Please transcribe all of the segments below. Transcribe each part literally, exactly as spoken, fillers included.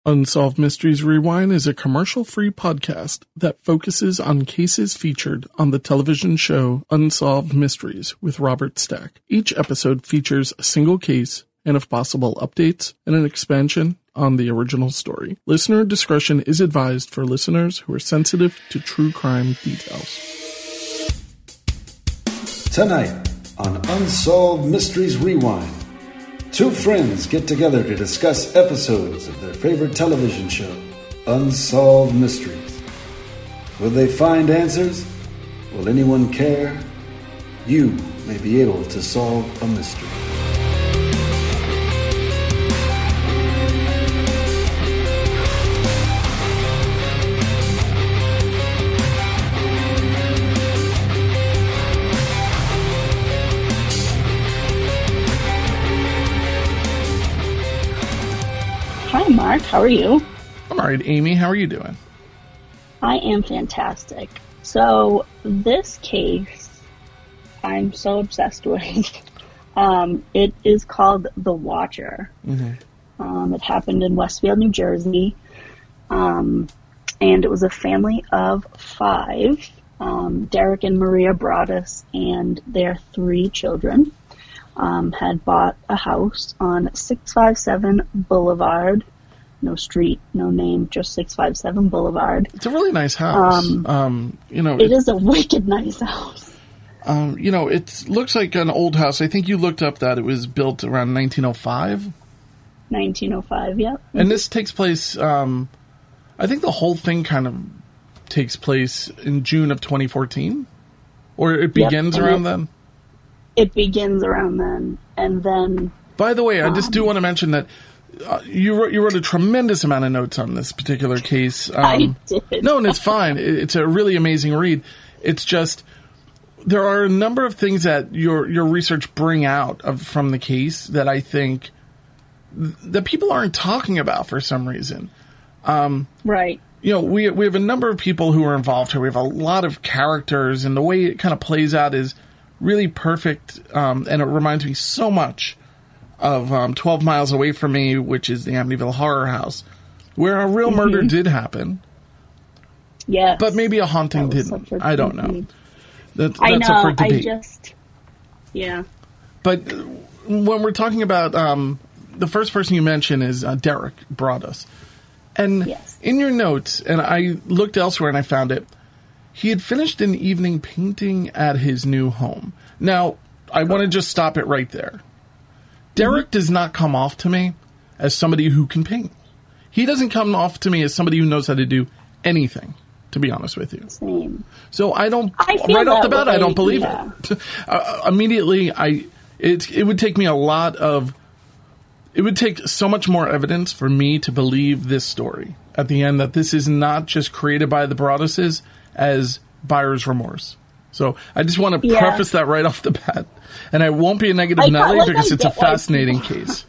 Unsolved Mysteries Rewind is a commercial-free podcast that focuses on cases featured on the television show Unsolved Mysteries with Robert Stack. Each episode features a single case and, if possible, updates and an expansion on the original story. Listener discretion is advised for listeners who are sensitive to true crime details. Tonight on Unsolved Mysteries Rewind, two friends get together to discuss episodes of their favorite television show, Unsolved Mysteries. Will they find answers? Will anyone care? You may be able to solve a mystery. Hi, Mark. How are you? I'm all right, Amy. How are you doing? I am fantastic. So, this case, I'm so obsessed with. um, it is called The Watcher. Mm-hmm. Um, it happened in Westfield, New Jersey. Um, and it was a family of five. Um, Derek and Maria Broaddus and their three children um, had bought a house on six five seven Boulevard. No street, no name, just six five seven Boulevard. It's a really nice house. Um, um, you know, it, it is a wicked nice house. Um, you know, it looks like an old house. I think you looked up that it was built around nineteen oh five. nineteen oh five, yep. Mm-hmm. And this takes place, um, I think the whole thing kind of takes place in June of twenty fourteen? Or it begins yep, around it, then? It begins around then, and then... By the way, I um, just do want to mention that Uh, you wrote you wrote a tremendous amount of notes on this particular case. Um, I did. No, and it's fine. It, it's a really amazing read. It's just there are a number of things that your your research bring out of from the case that I think th- that people aren't talking about for some reason. Um, right. You know, we we have a number of people who are involved here. We have a lot of characters, and the way it kind of plays out is really perfect. Um, and it reminds me so much of um, twelve Miles Away from Me, which is the Amityville Horror House, where a real mm-hmm. murder did happen. Yes. But maybe a haunting didn't. A, I don't know. That, that's I know, up for debate. I just... Yeah. But when we're talking about... Um, the first person you mention is uh, Derek Broaddus. And yes. in your notes, and I looked elsewhere and I found it, he had finished an evening painting at his new home. Now, I want to just stop it right there. Derek does not come off to me as somebody who can paint. He doesn't come off to me as somebody who knows how to do anything, to be honest with you. Same. So I don't, I right off the bat, way, I don't believe yeah. it. uh, immediately, I it, it would take me a lot of, it would take so much more evidence for me to believe this story at the end, that this is not just created by the Broadduses as buyer's remorse. So I just want to yeah. preface that right off the bat. And I won't be a negative I, Nelly like, because I it's a fascinating people, case.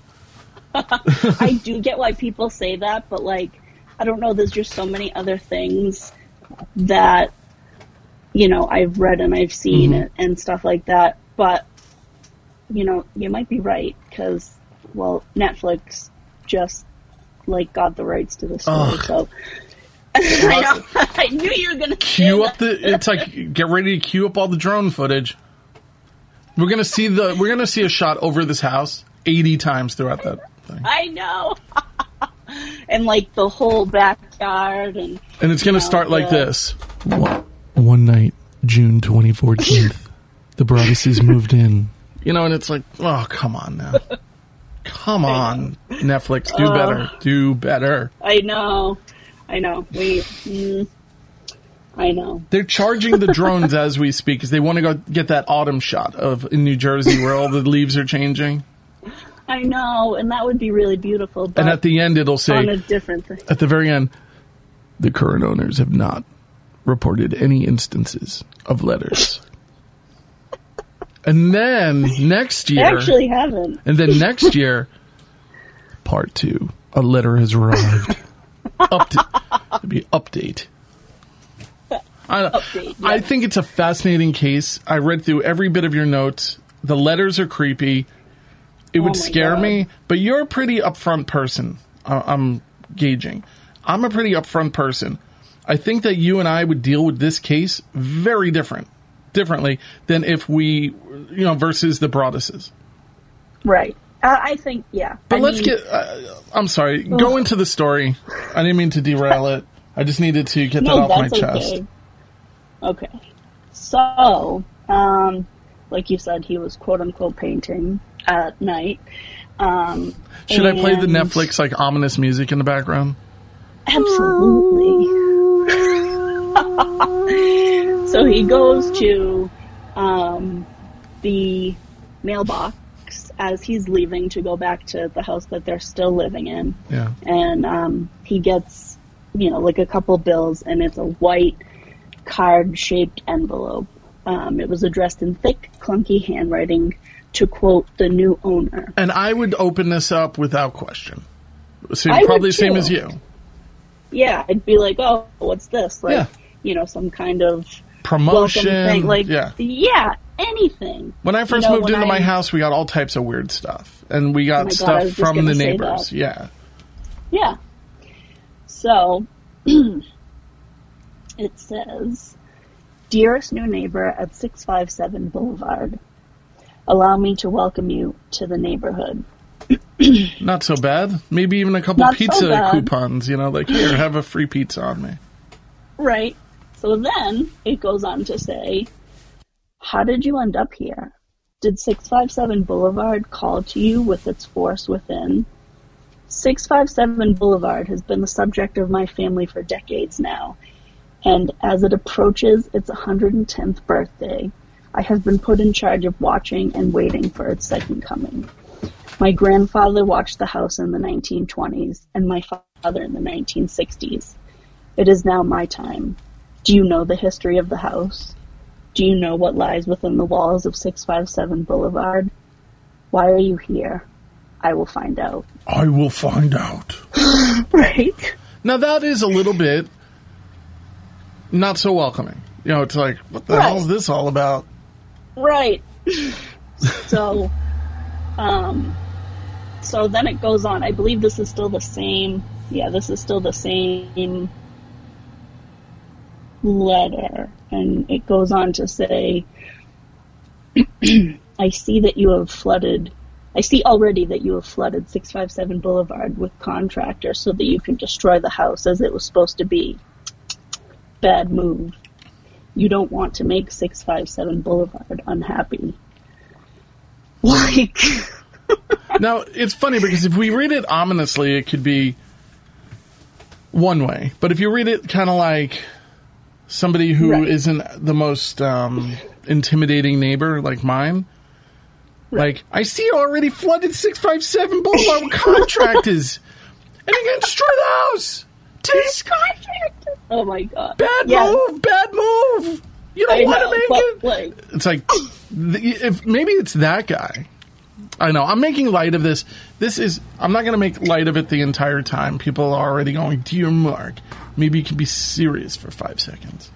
I do get why people say that, but like, I don't know, there's just so many other things that, you know, I've read and I've seen mm-hmm. and, and stuff like that. But, you know, you might be right because, well, Netflix just, like, got the rights to the story, Ugh. so... I know. I knew you were going to cue up the. It's like get ready to cue up all the drone footage. We're gonna see the. We're gonna see a shot over this house eighty times throughout that thing. I know. And like the whole backyard and. And it's gonna know, start like the, this. One, one night, June twenty fourteenth, the Broadduses moved in. You know, and it's like, oh, come on now, come on, Netflix, do uh, better, do better. I know. I know. We, mm, I know. They're charging the drones as we speak because they want to go get that autumn shot of in New Jersey where all the leaves are changing. I know, and that would be really beautiful. But and at the end, it'll say, on a different thing. At the very end, the current owners have not reported any instances of letters. And then next year, they actually haven't. And then next year, part two, a letter has arrived. Update. To be update. I, update yeah. I think it's a fascinating case. I read through every bit of your notes. The letters are creepy. It would oh scare God. me, but you're a pretty upfront person. Uh, I'm gauging. I'm a pretty upfront person. I think that you and I would deal with this case very different, differently than if we, you know, versus the Broadduses. Right. Uh, I think, yeah. But I let's mean, get, uh, I'm sorry, ugh. go into the story. I didn't mean to derail it. I just needed to get no, that off my okay. chest. Okay. So, um, like you said, he was quote-unquote painting at night. Um, Should I play the Netflix, like, ominous music in the background? Absolutely. So he goes to um, the mailbox as he's leaving to go back to the house that they're still living in. Yeah. And um, he gets, you know, like a couple bills, and it's a white card-shaped envelope. Um, it was addressed in thick, clunky handwriting to quote the new owner. And I would open this up without question. So I probably would the same too. as you. Yeah, I'd be like, oh, what's this? Like, Yeah. you know, some kind of Promotion. welcome thing. Like, yeah. yeah, anything. When I first You know, moved when into my I- house, we got all types of weird stuff. And we got Oh my God, I stuff was just from gonna the say neighbors. that. Yeah. Yeah. So, it says, Dearest new neighbor at six five seven Boulevard, allow me to welcome you to the neighborhood. Not so bad. Maybe even a couple Not so pizza bad. coupons, you know, like, here, have a free pizza on me. Right. So then it goes on to say, how did you end up here? Did six five seven Boulevard call to you with its force within? six five seven Boulevard has been the subject of my family for decades now, and as it approaches its one hundred tenth birthday, I have been put in charge of watching and waiting for its second coming. My grandfather watched the house in the nineteen twenties, and my father in the nineteen sixties. It is now my time. Do you know the history of the house? Do you know what lies within the walls of six five seven Boulevard? Why are you here? I will find out. I will find out. Right? Now, that is a little bit not so welcoming. You know, it's like, what the Right. hell is this all about? Right. So, um, so then it goes on. I believe this is still the same. Yeah, this is still the same letter. And it goes on to say, I see that you have flooded, I see already that you have flooded six five seven Boulevard with contractors so that you can destroy the house as it was supposed to be. Bad move. You don't want to make six five seven Boulevard unhappy. Like... Now, it's funny because if we read it ominously, it could be one way. But if you read it kind of like somebody who Right. isn't the most um, intimidating neighbor like mine, Right. like, I see you already flooded six five seven Boulevard with contractors, and you're going to destroy the house. Tis contractors! Oh my god. bad Yeah. move, bad move. You don't I want know, to make but, it. like, It's like, th- if maybe it's that guy. I know. I'm making light of this. This is, I'm not going to make light of it the entire time. People are already going, dear Mark, maybe you can be serious for five seconds.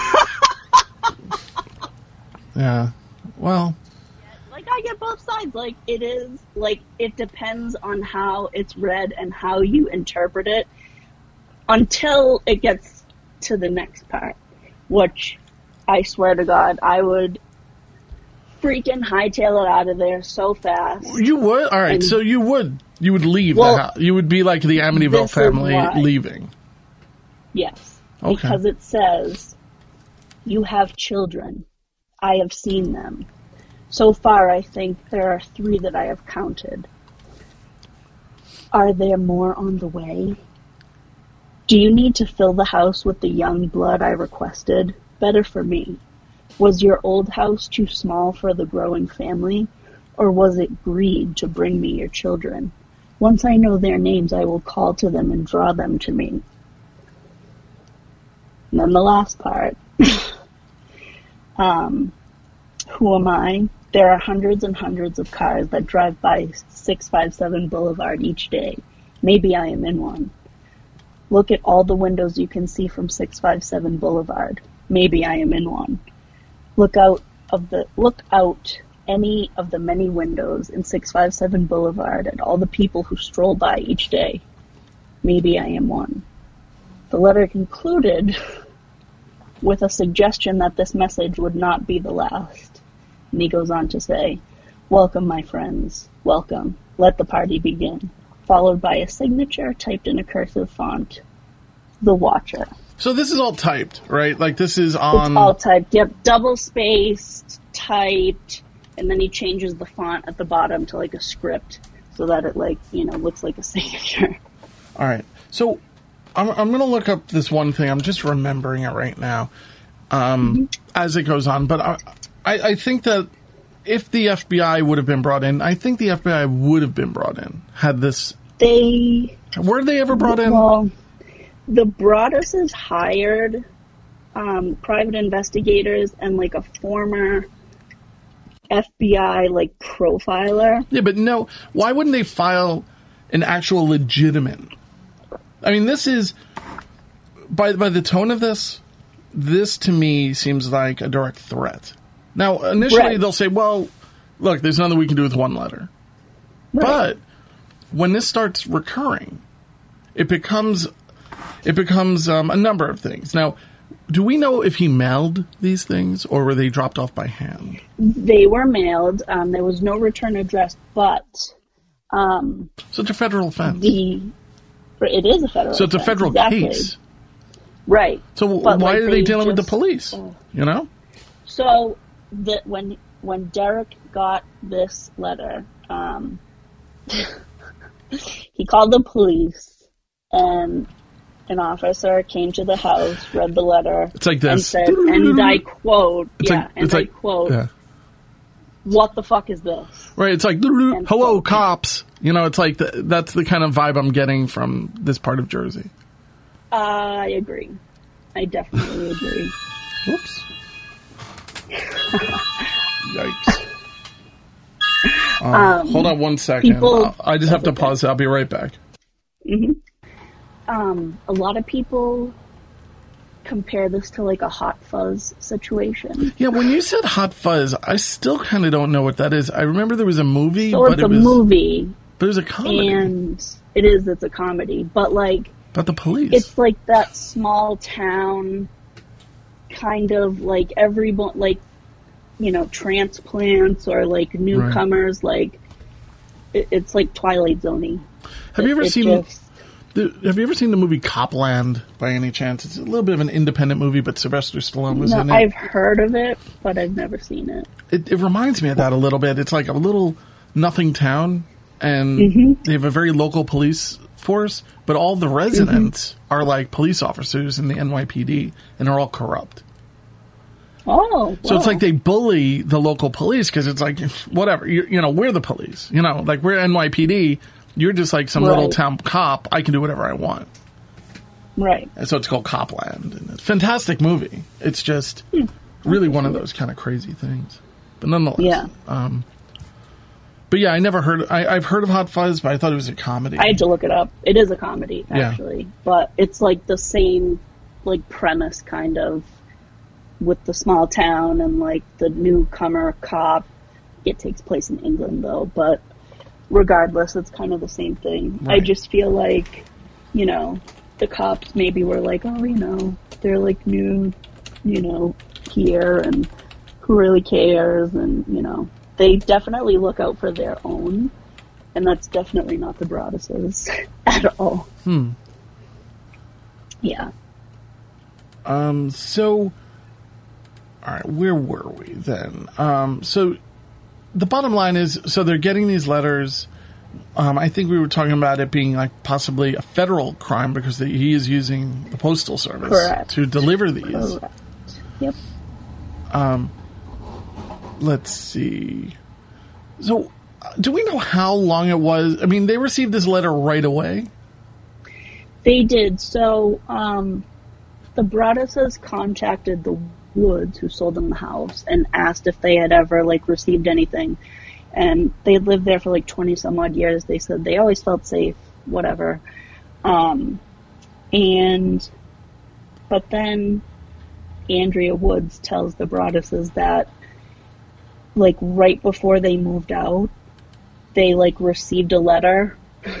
Yeah. Well. like, I get both sides. Like, it is, like, it depends on how it's read and how you interpret it until it gets to the next part, which, I swear to God, I would freaking hightail it out of there so fast. You would? All right. And- so you would. You would leave Well, the house. You would be like the Amityville this is family why. leaving. Yes. Okay. Because it says, you have children. I have seen them. So far, I think there are three that I have counted. Are there more on the way? Do you need to fill the house with the young blood I requested? Better for me. Was your old house too small for the growing family? Or was it greed to bring me your children? Once I know their names, I will call to them and draw them to me. And then the last part. um, who am I? There are hundreds and hundreds of cars that drive by six five seven Boulevard each day. Maybe I am in one. Look at all the windows you can see from six five seven Boulevard. Maybe I am in one. Look out of the look out any of the many windows in six five seven Boulevard at all the people who stroll by each day. Maybe I am one. The letter concluded with a suggestion that this message would not be the last. And he goes on to say, "Welcome, my friends. Welcome. Let the party begin." Followed by a signature typed in a cursive font, "The Watcher." So this is all typed, right? Like this is on... It's all typed. Yep, double-spaced, typed, and then he changes the font at the bottom to like a script so that it like, you know, looks like a signature. All right. So I'm, I'm going to look up this one thing. I'm just remembering it right now um, mm-hmm. as it goes on. But I, I, I think that if the F B I would have been brought in, I think the F B I would have been brought in had this... They... Were they ever brought in? Well, the Broadduses hired um, private investigators and like a former F B I like profiler. Yeah, but no, why wouldn't they file an actual legitimate? I mean, this is by by the tone of this, this to me seems like a direct threat. Now, initially right. they'll say, "Well, look, there's nothing we can do with one letter," right. but when this starts recurring, it becomes it becomes um, a number of things. Now, do we know if he mailed these things or were they dropped off by hand? They were mailed. Um, there was no return address, but um, so it's a federal offense. The it is a federal. So it's a federal exactly. case, right? So but why like, are they, they dealing just, with the police? Oh. You know. So that when when Derek got this letter, um, he called the police, and an officer came to the house, read the letter, it's like this. and said, and I quote, it's yeah, like, and it's I like, quote, yeah. "What the fuck is this?" Right, it's like, And hello, so, cops. You know, it's like, the, that's the kind of vibe I'm getting from this part of Jersey. I agree. I definitely agree. Whoops. Yikes. Um, um, hold on one second. People, I just have to okay. pause. I'll be right back. Mm-hmm. Um, a lot of people compare this to like a Hot Fuzz situation. Yeah, when you said Hot Fuzz, I still kind of don't know what that is. I remember there was a movie. So but it's it a was, movie. But it was a comedy. And it is, it's a comedy. But like... But the police. It's like that small town kind of like every, like, you know, transplants or like newcomers, right. like, it, it's like Twilight Zone-y. Have it, you ever seen... Just, The, have you ever seen the movie Copland by any chance? It's a little bit of an independent movie, but Sylvester Stallone was no, in it. I've heard of it, but I've never seen it. It, it reminds me of that a little bit. It's like a little nothing town, and mm-hmm. they have a very local police force, but all the residents mm-hmm. are like police officers in the N Y P D, and they're all corrupt. Oh, so it's like they bully the local police because it's like, whatever, you, you know, we're the police. You know, like we're N Y P D. You're just like some right. little town cop. I can do whatever I want. Right. And so it's called Copland. And it's a fantastic movie. It's just hmm. really one of those kind of crazy things. But nonetheless. Yeah. Um, but yeah, I never heard... I, I've heard of Hot Fuzz, but I thought it was a comedy. I had to look it up. It is a comedy, actually. Yeah. But it's like the same like premise, kind of, with the small town and like the newcomer cop. It takes place in England, though, but... Regardless, it's kind of the same thing. Right. I just feel like, you know, the cops maybe were like, oh, you know, they're like new, you know, here, and who really cares? And, you know, they definitely look out for their own, and that's definitely not the Broadduses at all. Hmm. Yeah. Um, so, all right, where were we then? Um, so... The bottom line is, so they're getting these letters. Um, I think we were talking about it being like possibly a federal crime because they, he is using the Postal Service Correct. to deliver these. Correct. Yep. Um, let's see. So, do we know how long it was? I mean, they received this letter right away? They did. So, um, the Broadduses contacted the Woods, who sold them the house, and asked if they had ever like received anything, and they had lived there for like twenty some odd years. They said they always felt safe, whatever. Um, and but then Andrea Woods tells the Broadduses that like right before they moved out, they like received a letter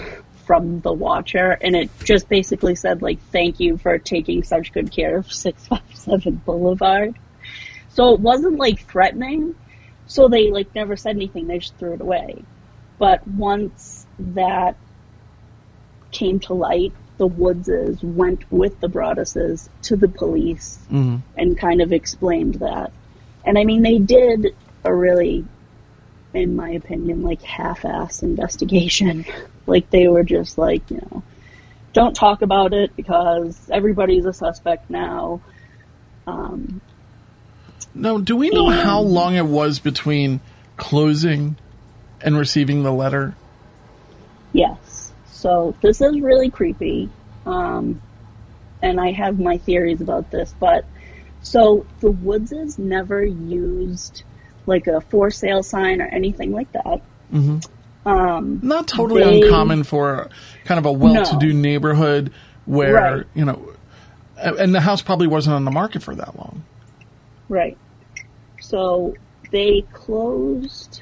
from the Watcher, and it just basically said, like, thank you for taking such good care of six five seven Boulevard. So it wasn't, like, threatening, so they, like, never said anything, they just threw it away. But once that came to light, the Woodses went with the Broadduses to the police mm-hmm. and kind of explained that. And I mean, they did a really, in my opinion, like half-ass investigation. Like they were just like, you know, don't talk about it because everybody's a suspect now. Um, now, do we know and, how long it was between closing and receiving the letter? Yes. So this is really creepy, um, and I have my theories about this, but so the Woodses never used like a for sale sign or anything like that. Mm-hmm. Um, Not totally they, uncommon for kind of a well-to-do no. neighborhood where, right. you know, and the house probably wasn't on the market for that long. Right. So they closed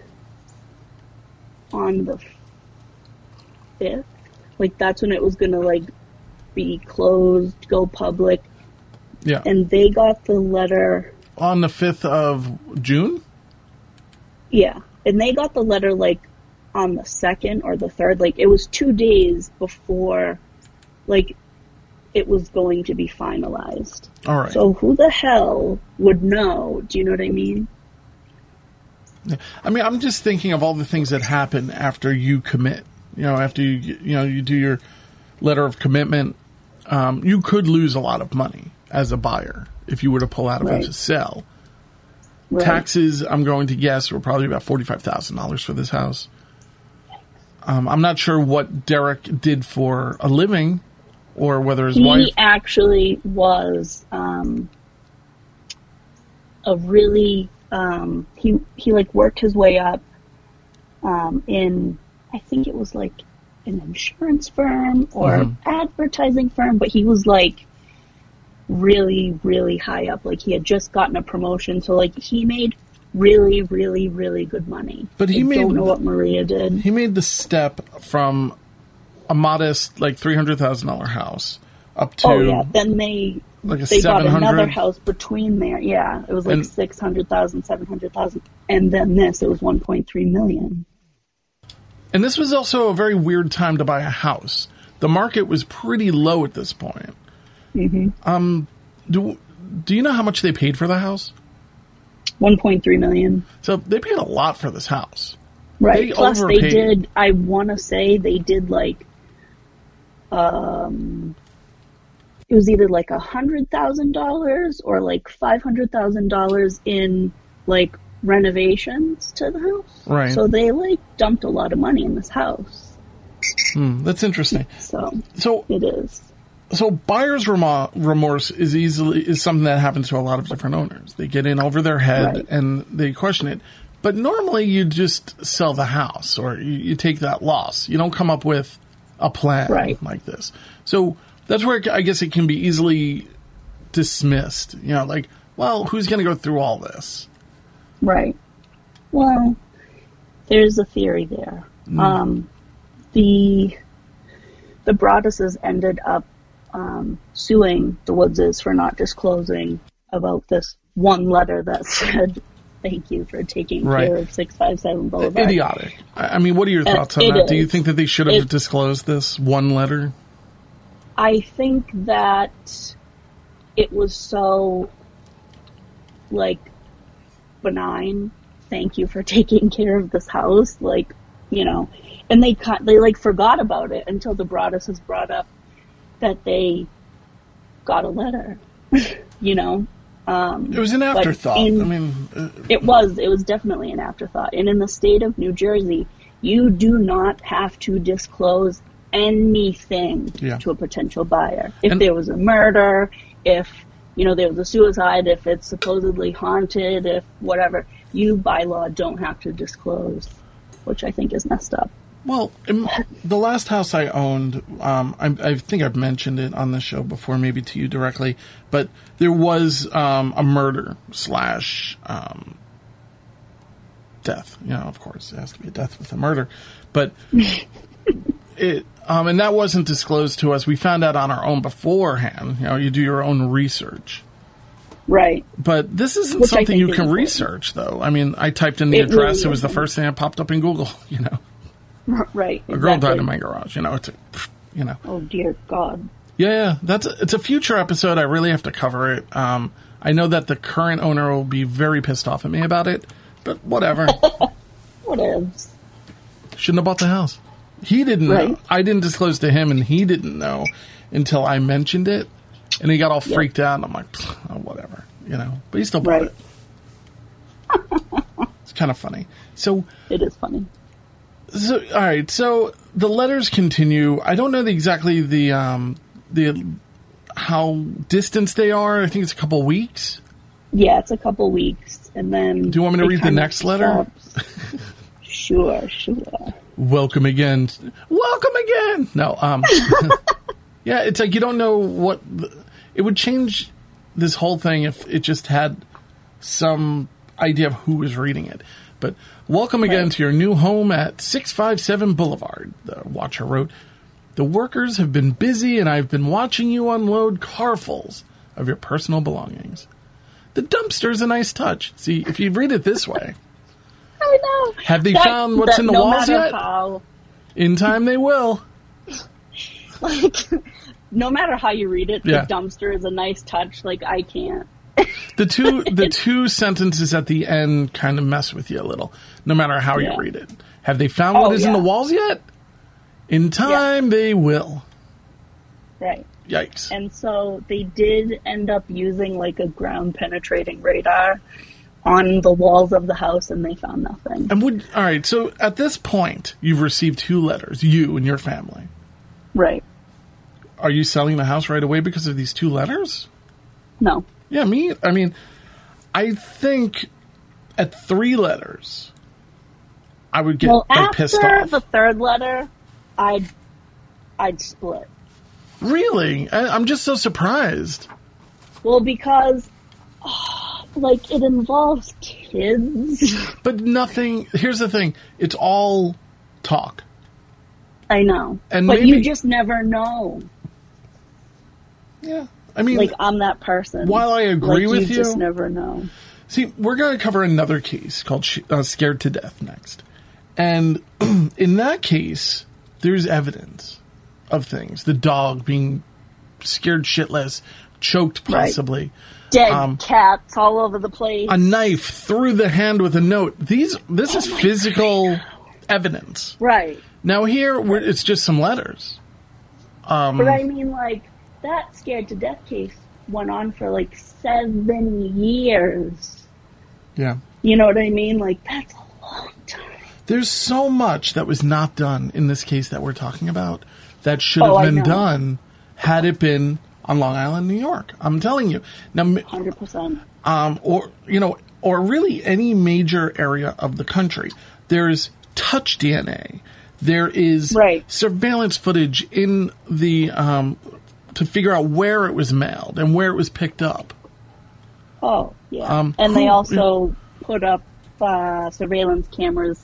on the fifth. Like, that's when it was going to, like, be closed, go public. Yeah. And they got the letter... On the fifth of June? Yeah. And they got the letter, like, on the second or the third. Like, it was two days before, like, it was going to be finalized. All right. So who the hell would know? Do you know what I mean? I mean, I'm just thinking of all the things that happen after you commit. You know, after you, you know, you do your letter of commitment, um, you could lose a lot of money as a buyer if you were to pull out of right. it to sell. Right. Taxes, I'm going to guess, were probably about forty-five thousand dollars for this house. Um, I'm not sure what Derek did for a living or whether his he wife... He actually was um, a really... Um, he, he, like, worked his way up um, in... I think it was like an insurance firm or mm-hmm. advertising firm, but he was like really, really high up. Like he had just gotten a promotion, so like he made really, really, really good money. But he I made, don't know what Maria did. He made the step from a modest like three hundred thousand dollar house up to oh yeah. Then they like a they bought seven hundred another house between there. Yeah, it was like and, six hundred thousand, seven hundred thousand, and then this it was one point three million. And this was also a very weird time to buy a house. The market was pretty low at this point. Mm-hmm. Um, do do you know how much they paid for the house? One point three million. So they paid a lot for this house. Right. They Plus, overpaid. they did. I want to say they did like, um, it was either like a hundred thousand dollars or like five hundred thousand dollars in like renovations to the house. Right. So they like dumped a lot of money in this house. Hmm, that's interesting. So, so it is. So buyer's remo- remorse is easily is something that happens to a lot of different owners. They get in over their head right. and they question it. But normally you just sell the house or you, you take that loss. You don't come up with a plan right. like this. So that's where I guess it can be easily dismissed. You know, like, well, who's going to go through all this? Right. Well, there's a theory there. Mm. Um, the the Broadduses ended up um, suing the Woodses for not disclosing about this one letter that said, "Thank you for taking right. care of six five seven Boulevard." Idiotic. I mean, what are your thoughts uh, on that? Is. Do you think that they should have it, disclosed this one letter? I think that it was so, like, benign. Thank you for taking care of this house. Like, you know, and they they like forgot about it until the Broadduses brought up that they got a letter. You know, um, it was an afterthought. In, I mean, uh, it was it was definitely an afterthought. And in the state of New Jersey, you do not have to disclose anything yeah. to a potential buyer. If and, there was a murder, if you know there was a suicide, if it's supposedly haunted, if whatever, you by law don't have to disclose, which I think is messed up. Well, in the last house I owned, um, I, I think I've mentioned it on the show before, maybe to you directly, but there was um, a murder slash um, death. You know, of course, it has to be a death with a murder, but it Um, and that wasn't disclosed to us. We found out on our own beforehand. You know, you do your own research. Right. But this isn't Which I something think you is can important. research, though. I mean, I typed in the It address. really It was the isn't. first thing that popped up in Google, you know. Right. A girl died exactly. in my garage, you know. It's a, you know. Oh, dear God. Yeah, yeah. That's a, it's a future episode. I really have to cover it. Um, I know that the current owner will be very pissed off at me about it, but whatever. What ifs? Shouldn't have bought the house. He didn't Right. know. I didn't disclose to him, and he didn't know until I mentioned it, and he got all Yep. freaked out, and I'm like, oh, whatever, you know. But he still bought Right. it. It's kind of funny. So, It is funny. so, all right. So the letters continue. I don't know the, exactly the um, the how distant they are. I think it's a couple weeks. Yeah, it's a couple weeks, and then... Do you want me to it read the kinda next letter? stops. Sure, sure. Welcome again. Welcome again. No, um, yeah, it's like you don't know what the, it would change this whole thing if it just had some idea of who was reading it. But welcome again Right. to your new home at six five seven Boulevard. The watcher wrote, the workers have been busy and I've been watching you unload carfuls of your personal belongings. The dumpster's a nice touch. See, if you read it this way. I know. Have they That- found what's that in the no walls matter yet? How, In time they will. like, no matter how you read it, Yeah. the dumpster is a nice touch. Like, I can't. The two the two sentences at the end kind of mess with you a little, no matter how Yeah. you read it. Have they found Oh, what is in yeah. the walls yet? In time they will. Right. Yikes. And so they did end up using, like, a ground penetrating radar on the walls of the house, and they found nothing. And would all right, so at this point you've received two letters, you and your family. Right. Are you selling the house right away because of these two letters? No. Yeah, me I mean I think at three letters I would get Well, like, pissed after off. the third letter, I'd, I'd split. Really? I, I'm just so surprised. Well, because, oh, like, it involves kids. But nothing. Here's the thing. It's all talk. I know. And but maybe- you just never know. Yeah. I mean, Like, I'm that person. while I agree like, with you you- just never know. see, we're going to cover another case called Sh- uh, Scared to Death next. And in that case, there's evidence of things. The dog being scared shitless, choked Right. possibly. Dead Um, cats all over the place. A knife through the hand with a note. These, this is physical evidence. Right. Now here, we're, it's just some letters. Um, But I mean, like, that Scared to Death case went on for, like, seven years. yeah. You know what I mean? Like, that's a long time. There's so much that was not done in this case that we're talking about that should have Oh, I been know. done had it been on Long Island, New York. I'm telling you. Now, m- one hundred percent. um, or, you know, or really any major area of the country, there's touch D N A. There is Right. surveillance footage in the, um, to figure out where it was mailed and where it was picked up. Oh, yeah. Um, and they who- also put up uh, surveillance cameras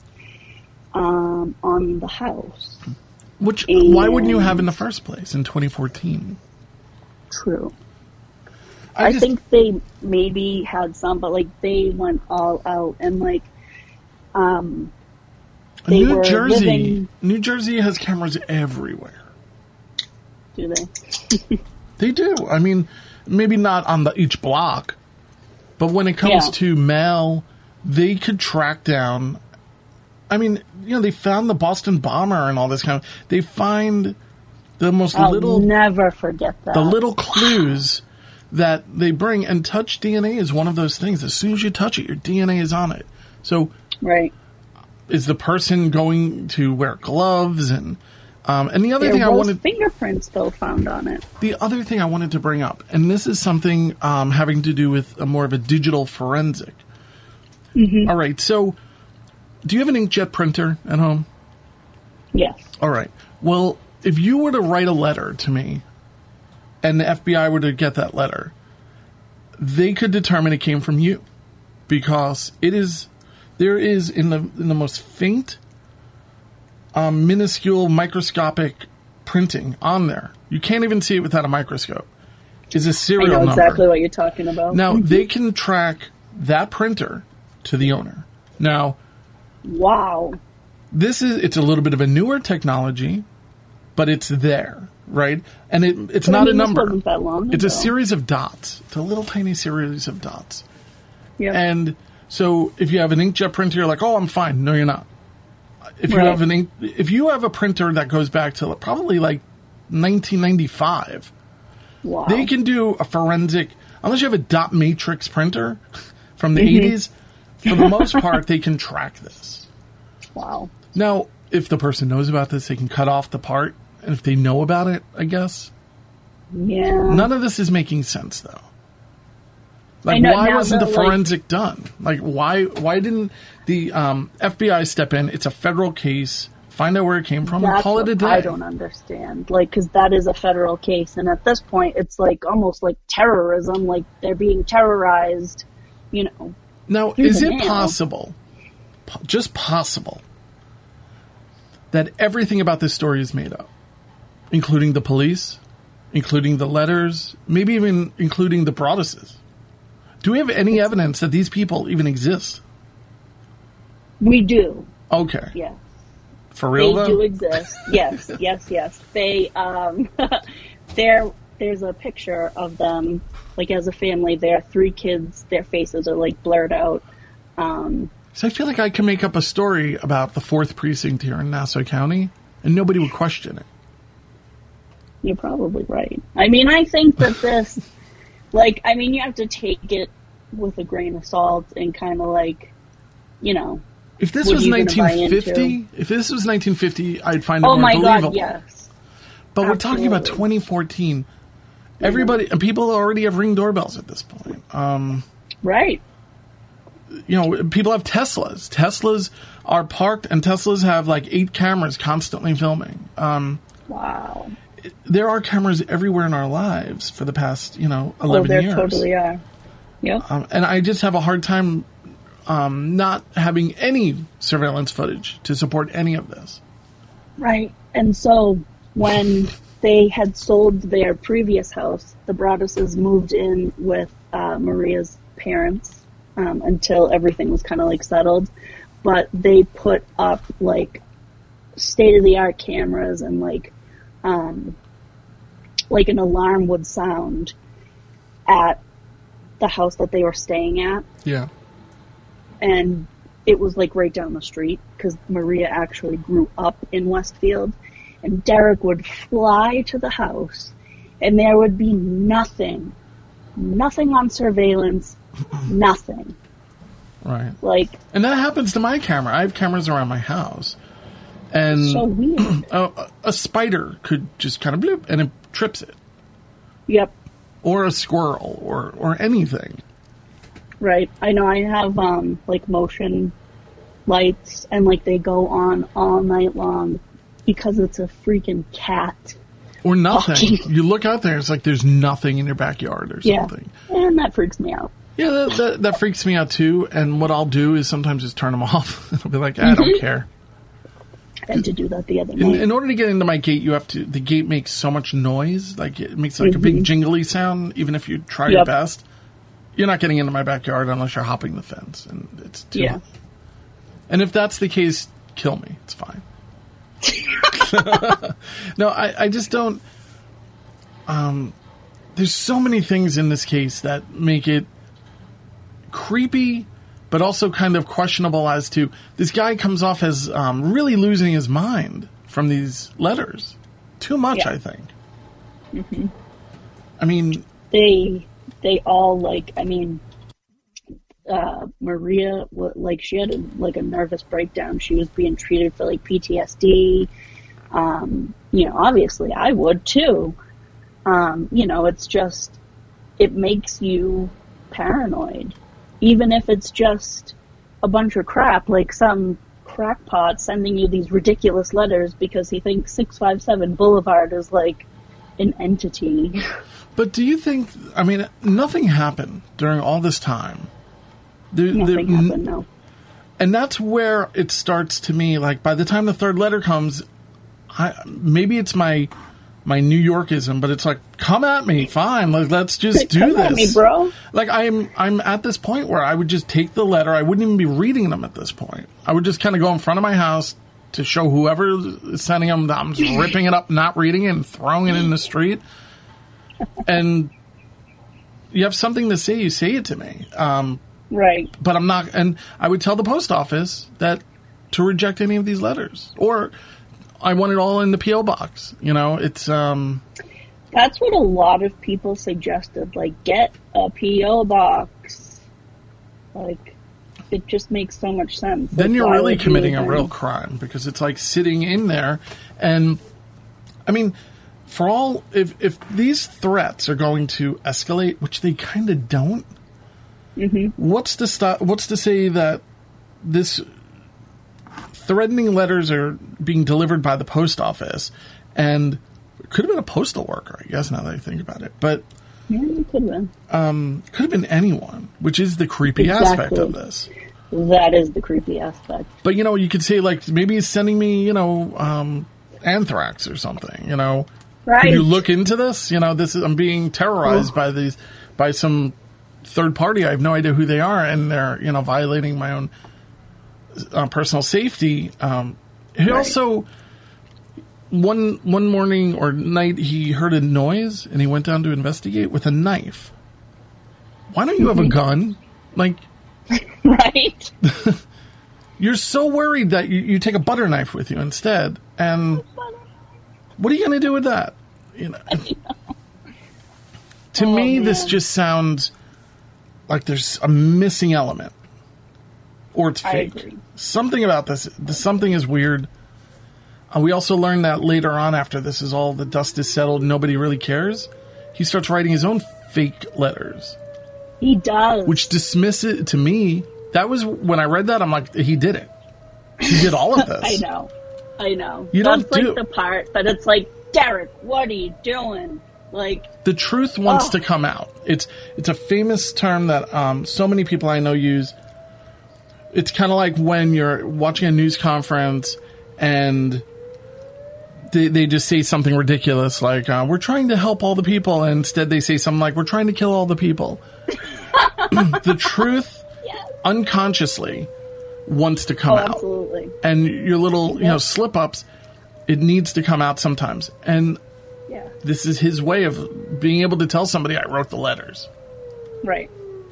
um, on the house. Which, why wouldn't you And- have in the first place in twenty fourteen? True. I, I, just, think they maybe had some, but, like, they went all out. And, like, um, they New were Jersey, living... New Jersey has cameras everywhere. Do they? They do. I mean, maybe not on the each block, but when it comes Yeah. to mail, they could track down. I mean, you know, they found the Boston bomber and all this kind of. They find the most I'll little, never forget that. the little clues that they bring, and touch D N A is one of those things. As soon as you touch it, your D N A is on it. So, Right. is the person going to wear gloves and? Um, and the other There thing I was wanted. fingerprints still found on it. The other thing I wanted to bring up, and this is something um, having to do with a more of a digital forensic. Mm-hmm. All right, so do you have an inkjet printer at home? Yes. All right. Well, if you were to write a letter to me, and the F B I were to get that letter, they could determine it came from you, because it is there is in the in the most faint, um, minuscule, microscopic printing on there, you can't even see it without a microscope, is a serial I know number. exactly what you're talking about. Now, they can track that printer to the owner. Now, wow. this is, it's a little bit of a newer technology, but it's there, right? And it, it's But not I mean, a number. This wasn't that long It's a ago. series of dots. It's a little tiny series of dots. Yep. And so if you have an inkjet printer, you're like, oh, I'm fine. No, you're not. If you Right. have an ink, if you have a printer that goes back to probably like nineteen ninety-five, Wow. they can do a forensic, unless you have a dot matrix printer from the Mm-hmm. eighties, for the most part, they can track this. Wow. Now, if the person knows about this, they can cut off the part. And if they know about it, I guess. Yeah. None of this is making sense, though. Like, know, why now wasn't the that, like- forensic done? Like, why why didn't the um, F B I step in? It's a federal case. Find out where it came from and That's call it a what day. I don't understand. Like, because that is a federal case, and at this point, it's like almost like terrorism. Like they're being terrorized. You know. Now, Here's is the it nail. possible, po- just possible, that everything about this story is made up, including the police, including the letters, maybe even including the Broadduses? Do we have any evidence that these people even exist? We do. Okay. Yes. For real, They though? do exist. Yes, yes, yes. They um there there's a picture of them like as a family. They are three kids, their faces are like blurred out. Um So I feel like I can make up a story about the fourth precinct here in Nassau County, and nobody would question it. You're probably right. I mean, I think that this like I mean, you have to take it with a grain of salt and kind of like, you know, If this What was are you gonna buy nineteen fifty, into? if this was nineteen fifty, I'd find it oh more my believable. god, yes. But we're talking about Absolutely. twenty fourteen. Everybody, and people already have Ring doorbells at this point. Um, Right. you know, people have Teslas. Teslas are parked, and Teslas have like eight cameras constantly filming. Um, Wow. there are cameras everywhere in our lives for the past, you know, Oh, eleven there years. totally are. Yep. Um, and I just have a hard time um, not having any surveillance footage to support any of this. Right. And so when they had sold their previous house, the Broadduses moved in with uh, Maria's parents um, until everything was kind of like settled. But they put up like state of the art cameras and like um, like an alarm would sound at the house that they were staying at. Yeah. And it was like right down the street because Maria actually grew up in Westfield, and Derek would fly to the house and there would be nothing, nothing on surveillance, nothing. Right. Like, And that happens to my camera. I have cameras around my house. And so weird. a, a spider could just kind of bloop and it trips it. Yep. Or a squirrel or, or anything. Right. I know I have, um, like motion lights and like they go on all night long because it's a freaking cat. Or nothing. Walking. You look out there, it's like there's nothing in your backyard or Yeah. something. And that freaks me out. Yeah, that, that, that freaks me out too. And what I'll do is sometimes just turn them off. I'll be like, I don't care. I had to do that the other In, night. in order to get into my gate, you have to. The gate makes so much noise, like it makes like a big jingly sound. Even if you try your Yep. best, you're not getting into my backyard unless you're hopping the fence, and it's too. Yeah. And if that's the case, kill me. It's fine. No, I, I just don't. Um, there's so many things in this case that make it creepy, but also kind of questionable as to this guy comes off as um, really losing his mind from these letters. Too much, Yeah. I think. Mm-hmm. I mean, they they all like I mean uh Maria wa- like she had a, like a nervous breakdown. She was being treated for like P T S D. Um you know, obviously I would too. Um you know, it's just it makes you paranoid, even if it's just a bunch of crap, like some crackpot sending you these ridiculous letters because he thinks six five seven Boulevard is like an entity. but do you think? I mean, nothing happened during all this time. There, Nothing there- happened, no. And that's where it starts to me. Like by the time the third letter comes, I, maybe it's my my New Yorkism, but it's like, come at me, fine, like, let's just do come this, at me, bro. Like, I'm I'm at this point where I would just take the letter. I wouldn't even be reading them at this point. I would just kind of go in front of my house to show whoever is sending them that I'm just ripping it up, not reading it, and throwing it in the street. And you have something to say, you say it to me. Um, right. But I'm not, and I would tell the post office that to reject any of these letters, or I want it all in the P O box. You know, it's um. That's what a lot of people suggested. Like, get a P O box. Like, it just makes so much sense. Then like, you're really you committing a even... real crime, because it's like sitting in there, and I mean, for all if if these threats are going to escalate, which they kind of don't. Mm-hmm. What's to stop? What's to say that this threatening letters are being delivered by the post office, and it could have been a postal worker, I guess, now that I think about it. But yeah, it could have been. Um, could have been anyone, which is the creepy exactly. aspect of this. That is the creepy aspect. But, you know, you could say, like, maybe he's sending me, you know, um, anthrax or something, you know. Right. Can you look into this? You know, this is, I'm being terrorized oh. by these, by some third party. I have no idea who they are, and they're, you know, violating my own uh, personal safety. Um, he right. also, one one morning or night, he heard a noise, and he went down to investigate with a knife. Why don't you have a gun? Like, right? You're so worried that you, you take a butter knife with you instead, and what are you going to do with that? You know. To oh, me, man. This just sounds like there's a missing element, or it's fake. Something about this, something is weird. Uh, we also learned that later on, after this is all, the dust is settled, nobody really cares. He starts writing his own fake letters. He does. Which dismiss it to me. That was, when I read that, I'm like, he did it. He did all of this. I know. I know. You That's don't like do... the part, but it's like, Derek, what are you doing? Like, the truth wants oh. to come out. It's it's a famous term that um, so many people I know use. It's kind of like when you're watching a news conference and they, they just say something ridiculous like, uh, we're trying to help all the people, and instead they say something like, we're trying to kill all the people. The truth, yes. unconsciously, wants to come oh, out. Absolutely. And your little, yep. you know, slip-ups, it needs to come out sometimes. And yeah. this is his way of being able to tell somebody, I wrote the letters. Right.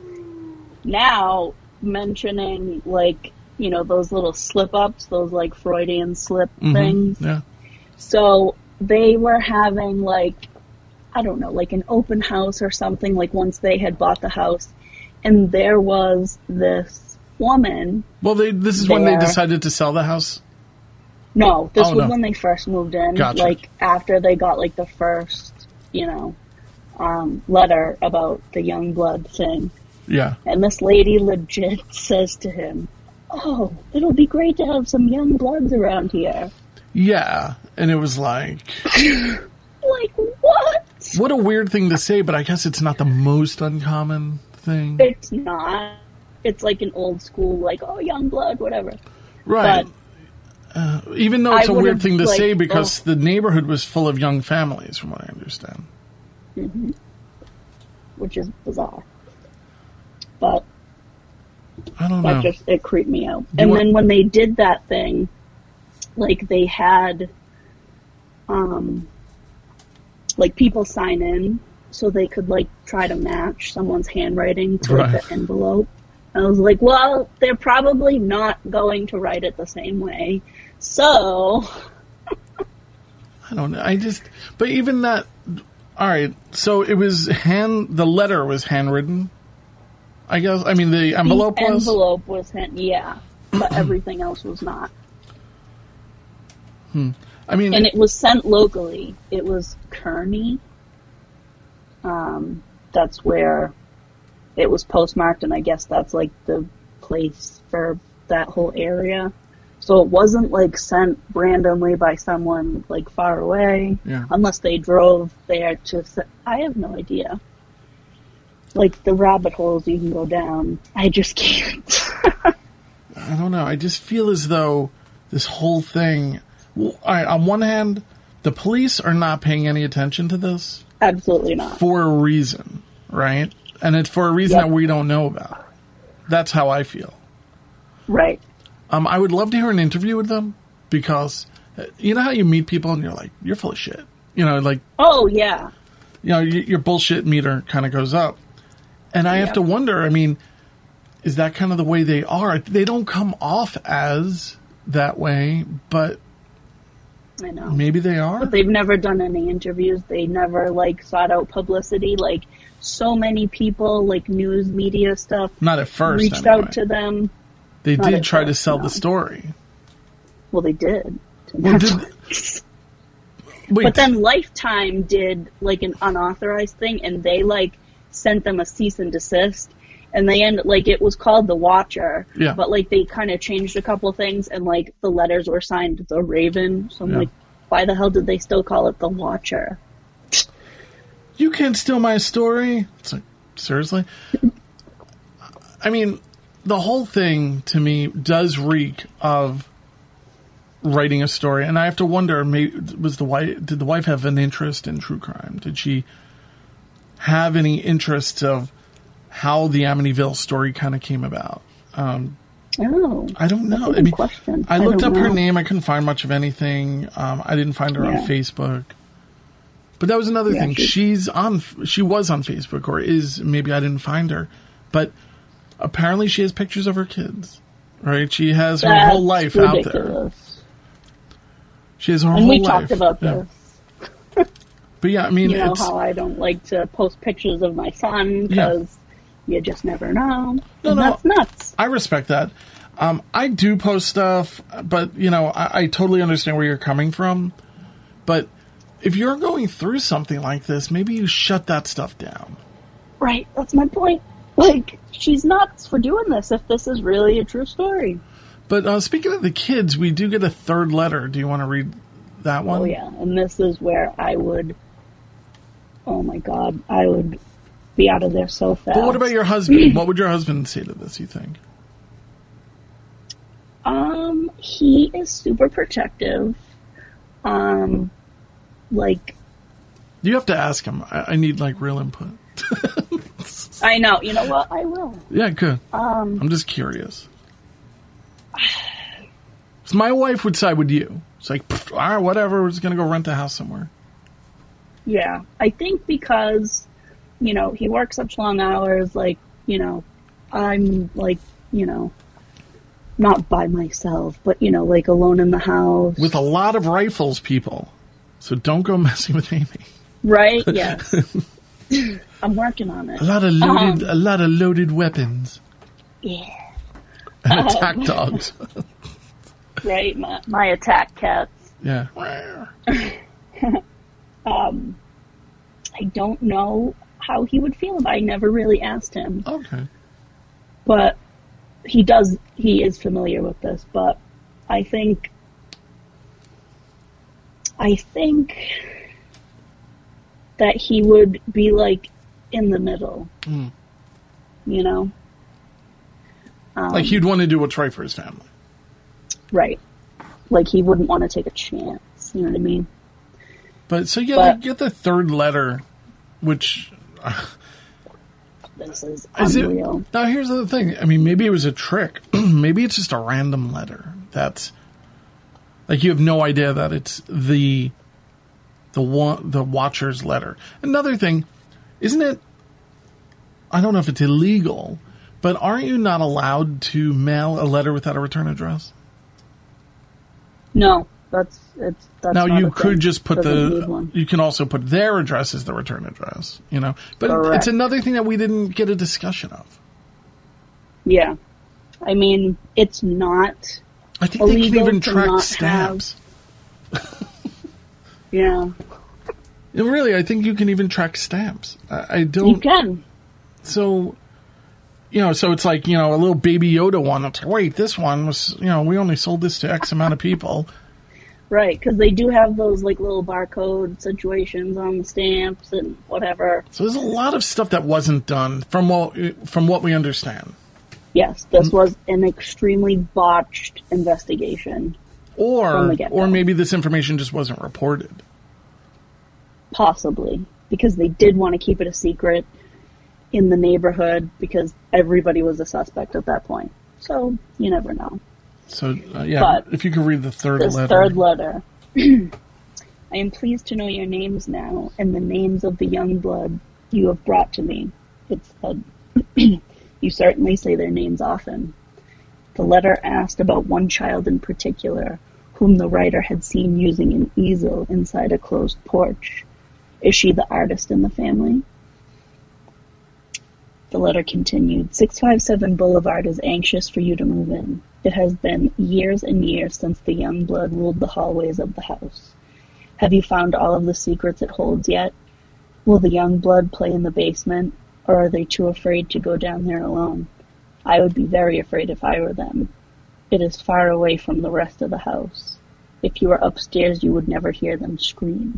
Now, mentioning, like, you know, those little slip-ups, those, like, Freudian slip mm-hmm. things. Yeah. So they were having, like, I don't know, like an open house or something, like once they had bought the house. And there was this woman. Well, they, this is there. when they decided to sell the house? No, this oh, was no. when they first moved in. Gotcha. Like, after they got, like, the first, you know, um, letter about the Youngblood thing. Yeah. And this lady legit says to him, oh, it'll be great to have some young bloods around here. Yeah, and it was like... like, what? What a weird thing to say, but I guess it's not the most uncommon thing. It's not. It's like an old school, like, oh, young blood, whatever. Right. But uh, even though it's I a weird thing to like, say, because oh. the neighborhood was full of young families, from what I understand. Mm-hmm. Which is bizarre. But I don't that know. just, it creeped me out. Do and you then want- when they did that thing, like, they had, um, like, people sign in so they could, like, try to match someone's handwriting to, like, right. the envelope. I was like, well, they're probably not going to write it the same way. So... I don't know. I just... But even that... All right. So it was hand... The letter was handwritten, I guess. I mean, the envelope the was? The envelope was hand... Yeah. But everything else was not. Hmm. I mean... And it was sent locally. It was Kearney. Um, that's where... It was postmarked, and I guess that's, like, the place for that whole area. So it wasn't, like, sent randomly by someone, like, far away. Yeah. Unless they drove there to... Se- I have no idea. Like, the rabbit holes you can go down. I just can't. I don't know. I just feel as though this whole thing... well, all right, on one hand, the police are not paying any attention to this. Absolutely not. For a reason, right? And it's for a reason Yep. that we don't know about. That's how I feel. Right. Um, I would love to hear an interview with them because uh, you know how you meet people and you're like, you're full of shit. You know, like, Oh, yeah. you know, y- your bullshit meter kind of goes up. And I have Yep. to wonder, I mean, is that kind of the way they are? They don't come off as that way, but I know. maybe they are. But they've never done any interviews. They never, like, sought out publicity. Like, so many people, like, news media stuff, Not at first, reached anyway. out to them. They Not did at try to first, sell no. the story. Well, they did. Well, did, wait, But then Lifetime did, like, an unauthorized thing, and they, like, sent them a cease and desist. And they end like, it was called The Watcher. Yeah. But, like, they kind of changed a couple things, and, like, the letters were signed The Raven. So I'm Yeah. like, why the hell did they still call it The Watcher? you can't steal my story. It's like, seriously? I mean, the whole thing to me does reek of writing a story, and I have to wonder: maybe was the wife? Did the wife have an interest in true crime? Did she have any interest of how the Amityville story kind of came about? Um, Oh. I don't know. That's a I good mean, question. I I looked up don't her know. name. I couldn't find much of anything. Um, I didn't find her on Yeah. Facebook. But that was another Yeah, thing. she- She's on. She was on Facebook, or is maybe I didn't find her. But apparently, she has pictures of her kids. Right? She has her That's whole life out there. ridiculous. She has her And whole we life. talked about Yeah. this. But yeah, I mean, You know it's, how I don't like to post pictures of my son Yeah. because you just never know. No, And no. that's nuts. I respect that. Um, I do post stuff, but you know, I, I totally understand where you're coming from. But if you're going through something like this, maybe you shut that stuff down. Right, that's my point. Like, she's nuts for doing this if this is really a true story. But uh, speaking of the kids, we do get a third letter. Do you want to read that one? Oh, yeah. And this is where I would, oh my God, I would be out of there so fast. But what about your husband? What would your husband say to this, you think? Um, he is super protective. Um, like, You have to ask him. I, I need, like, real input. I know. You know what? I will. Yeah, good. Um, I'm just curious. So my wife would side with you. It's like, pff, all right, whatever. We're just going to go rent a house somewhere. yeah. I think because, you know, he works such long hours, like, you know, I'm, like, you know, not by myself, but, you know, like, alone in the house. With a lot of rifles, people. So don't go messing with Amy. Right? Yes. I'm working on it. A lot of loaded, Um, a lot of loaded weapons Yeah. and attack dogs. Right? My, my attack cats. Yeah. Um, I don't know how he would feel about it. I never really asked him. Okay. But he does, he is familiar with this, but I think, I think that he would be like in the middle, Mm. you know? Um, Like he'd want to do what's right for his family. right. Like he wouldn't want to take a chance, you know what I mean? But so yeah, But- you get the third letter, which uh, This is is it. unreal. Now here's the thing. I mean, maybe it was a trick. Maybe it's just a random letter. That's like you have no idea that it's the the one the Watcher's letter. Another thing, isn't it? I don't know if it's illegal, but aren't you not allowed to mail a letter without a return address? No, that's, it's, that's Now not you a could thing. just put Doesn't the need one. you can also put their address as the return address, you know. But Correct. it's another thing that we didn't get a discussion of. Yeah. I mean, it's not, I think they can illegal even to track not stamps. yeah, Yeah, really, I think you can even track stamps. I, I you don't. can. So, you know, so it's like, you know, a little Baby Yoda one. It's like, wait, this one was, you know, we only sold this to X amount of people. Right, because they do have those like little barcode situations on the stamps and whatever. So there's a lot of stuff that wasn't done from what from what we understand. Yes, this was an extremely botched investigation. Or, or maybe this information just wasn't reported. Possibly. Because they did want to keep it a secret in the neighborhood because everybody was a suspect at that point. So, you never know. So, uh, yeah, but if you could read the third this letter. third letter. I am pleased to know your names now and the names of the young blood you have brought to me. It said, you certainly say their names often. The letter asked about one child in particular, whom the writer had seen using an easel inside a closed porch. Is she the artist in the family? The letter continued, six five seven Boulevard is anxious for you to move in. It has been years and years since the young blood ruled the hallways of the house. Have you found all of the secrets it holds yet? Will the young blood play in the basement, or are they too afraid to go down there alone? I would be very afraid if I were them. It is far away from the rest of the house. If you were upstairs, you would never hear them scream.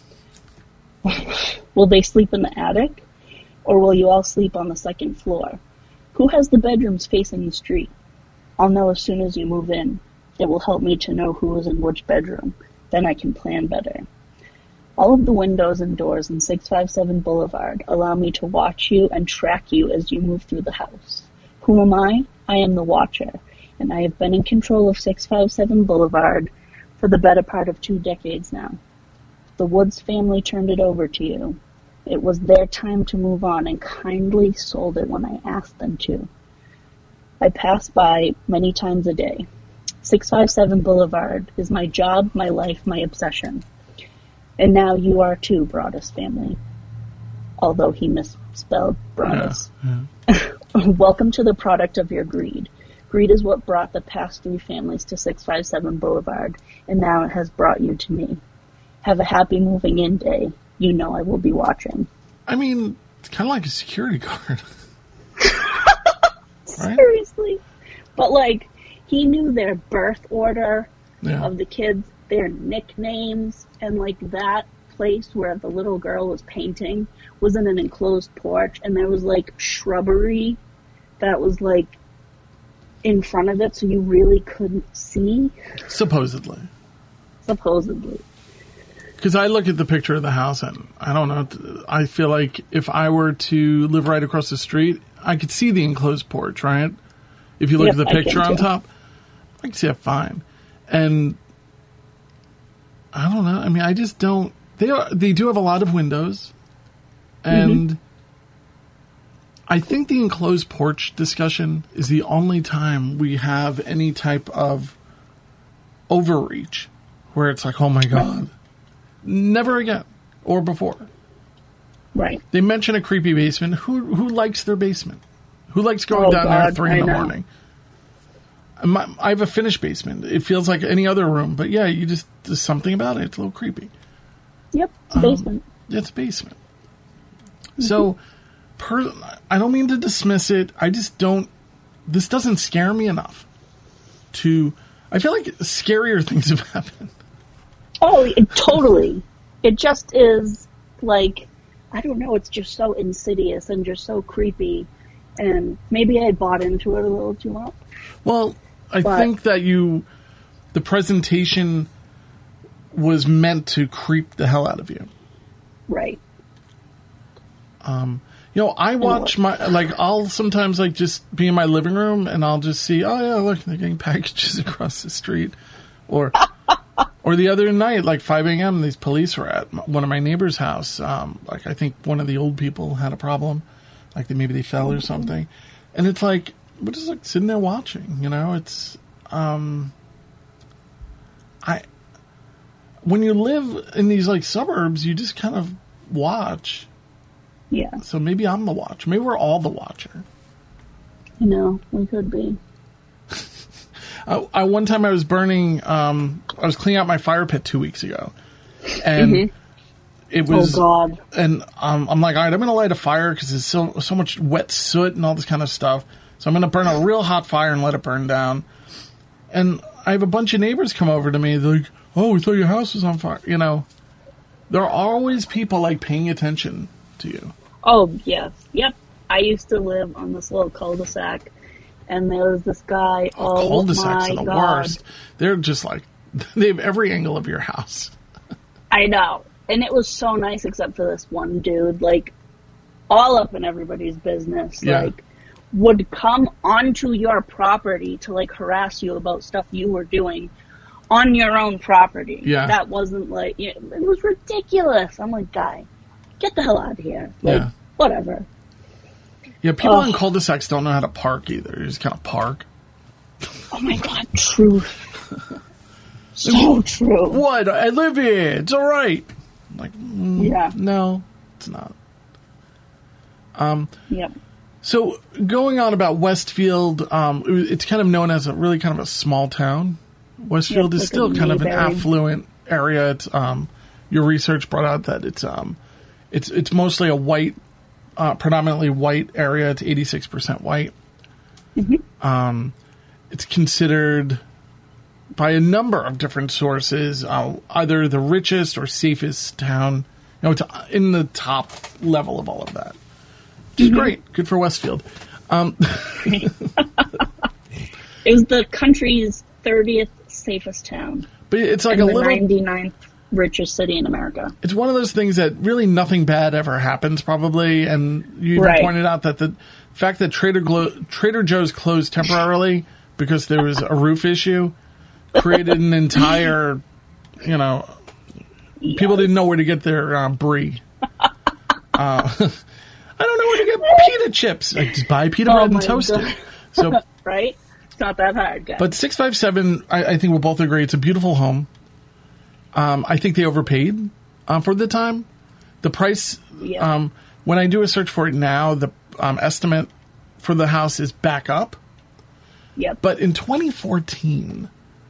Will they sleep in the attic, or will you all sleep on the second floor? Who has the bedrooms facing the street? I'll know as soon as you move in. It will help me to know who is in which bedroom. Then I can plan better. All of the windows and doors in six five seven Boulevard allow me to watch you and track you as you move through the house. Who am I? I am the Watcher, and I have been in control of six five seven Boulevard for the better part of two decades now. The Woods family turned it over to you. It was their time to move on and kindly sold it when I asked them to. I pass by many times a day. six five seven Boulevard is my job, my life, my obsession. And now you are too, Broaddus family. Although he misspelled Broaddus. Yeah, yeah. Welcome to the product of your greed. Greed is what brought the past three families to six five seven Boulevard, and now it has brought you to me. Have a happy moving in day. You know I will be watching. I mean, it's kind of like a security guard. Right? Seriously. But, like, he knew their birth order yeah. of the kids, their nicknames, and, like, that place where the little girl was painting was in an enclosed porch, and there was, like, shrubbery that was, like, in front of it, so you really couldn't see. Supposedly. Supposedly. Because I look at the picture of the house, and I don't know, I feel like if I were to live right across the street, I could see the enclosed porch, right? If you look yep, at the picture on top, I can see it fine. And I don't know, I mean, I just don't, they are, they do have a lot of windows, and mm-hmm. I think the enclosed porch discussion is the only time we have any type of overreach where it's like, oh my God. Never again, or before. Right. They mention a creepy basement. Who who likes their basement? Who likes going oh, down God, there at three I in the know. morning? My, I have a finished basement. It feels like any other room, but yeah, you just there's something about it. It's a little creepy. Yep, it's a basement. Um, it's a basement. Mm-hmm. So, per, I don't mean to dismiss it. I just don't. This doesn't scare me enough. To, I feel like scarier things have happened. Oh, it, totally. It just is, like, I don't know, it's just so insidious and just so creepy. And maybe I bought into it a little too much. Well, I but, think that you, the presentation was meant to creep the hell out of you. Right. Um, you know, I watch my, like, I'll sometimes, like, just be in my living room and I'll just see, oh, yeah, look, they're getting packages across the street. Or... Or the other night, like five a.m., these police were at one of my neighbor's house. Um, like, I think one of the old people had a problem. Like, they, maybe they fell or something. And it's like, we're just, like, sitting there watching, you know? It's, um... I... When you live in these, like, suburbs, you just kind of watch. Yeah. So maybe I'm the watcher. Maybe we're all the watcher. You know, we could be. I, I one time I was burning, um, I was cleaning out my fire pit two weeks ago, and mm-hmm. it was, oh God. and um, I'm like, all right, I'm going to light a fire because there's so, so much wet soot and all this kind of stuff. So I'm going to burn a real hot fire and let it burn down. And I have a bunch of neighbors come over to me. They're like, oh, we thought your house was on fire. You know, there are always people like paying attention to you. Oh, yes. Yep. I used to live on this little cul-de-sac. And there was this guy, oh, cul-de-sacs my are the God. worst. They're just like They have every angle of your house. I know. And it was so nice except for this one dude, like, all up in everybody's business. Yeah. Like, would come onto your property to, like, harass you about stuff you were doing on your own property. Yeah. That wasn't, like, it was ridiculous. I'm like, guy, get the hell out of here. Like, Yeah. whatever. Yeah, people Ugh. in cul-de-sacs don't know how to park either. You just kind of park. Oh my god, truth. So true. What? I live here. It's all right. I'm like, mm, Yeah. no, it's not. Um, Yep. so going on about Westfield, um, it- it's kind of known as a really kind of a small town. Westfield Yep, is like still a kind of an Mayberry. affluent area. It's, um, your research brought out that it's um, it's it's mostly a white, uh, predominantly white area. It's eighty-six percent white. Mm-hmm. Um, it's considered by a number of different sources uh, either the richest or safest town. You know, it's in the top level of all of that. Which is Mm-hmm. great. Good for Westfield. Um, It was the country's thirtieth safest town. but it's like and a the little. ninety-ninth richest city in America. It's one of those things that really nothing bad ever happens, probably. And you even Right. pointed out that the fact that Trader Glo- Trader Joe's closed temporarily because there was a roof issue created an entire, you know, people didn't know where to get their uh, brie. Uh, I don't know where to get pita chips. Like, just buy pita Oh bread and my toast God. it. So, Right? It's not that hard, guys. but six five seven, I, I think we'll both agree it's a beautiful home. Um, I think they overpaid uh, for the time. The price, Yeah. um, when I do a search for it now, the um, estimate for the house is back up. Yep. But in twenty fourteen,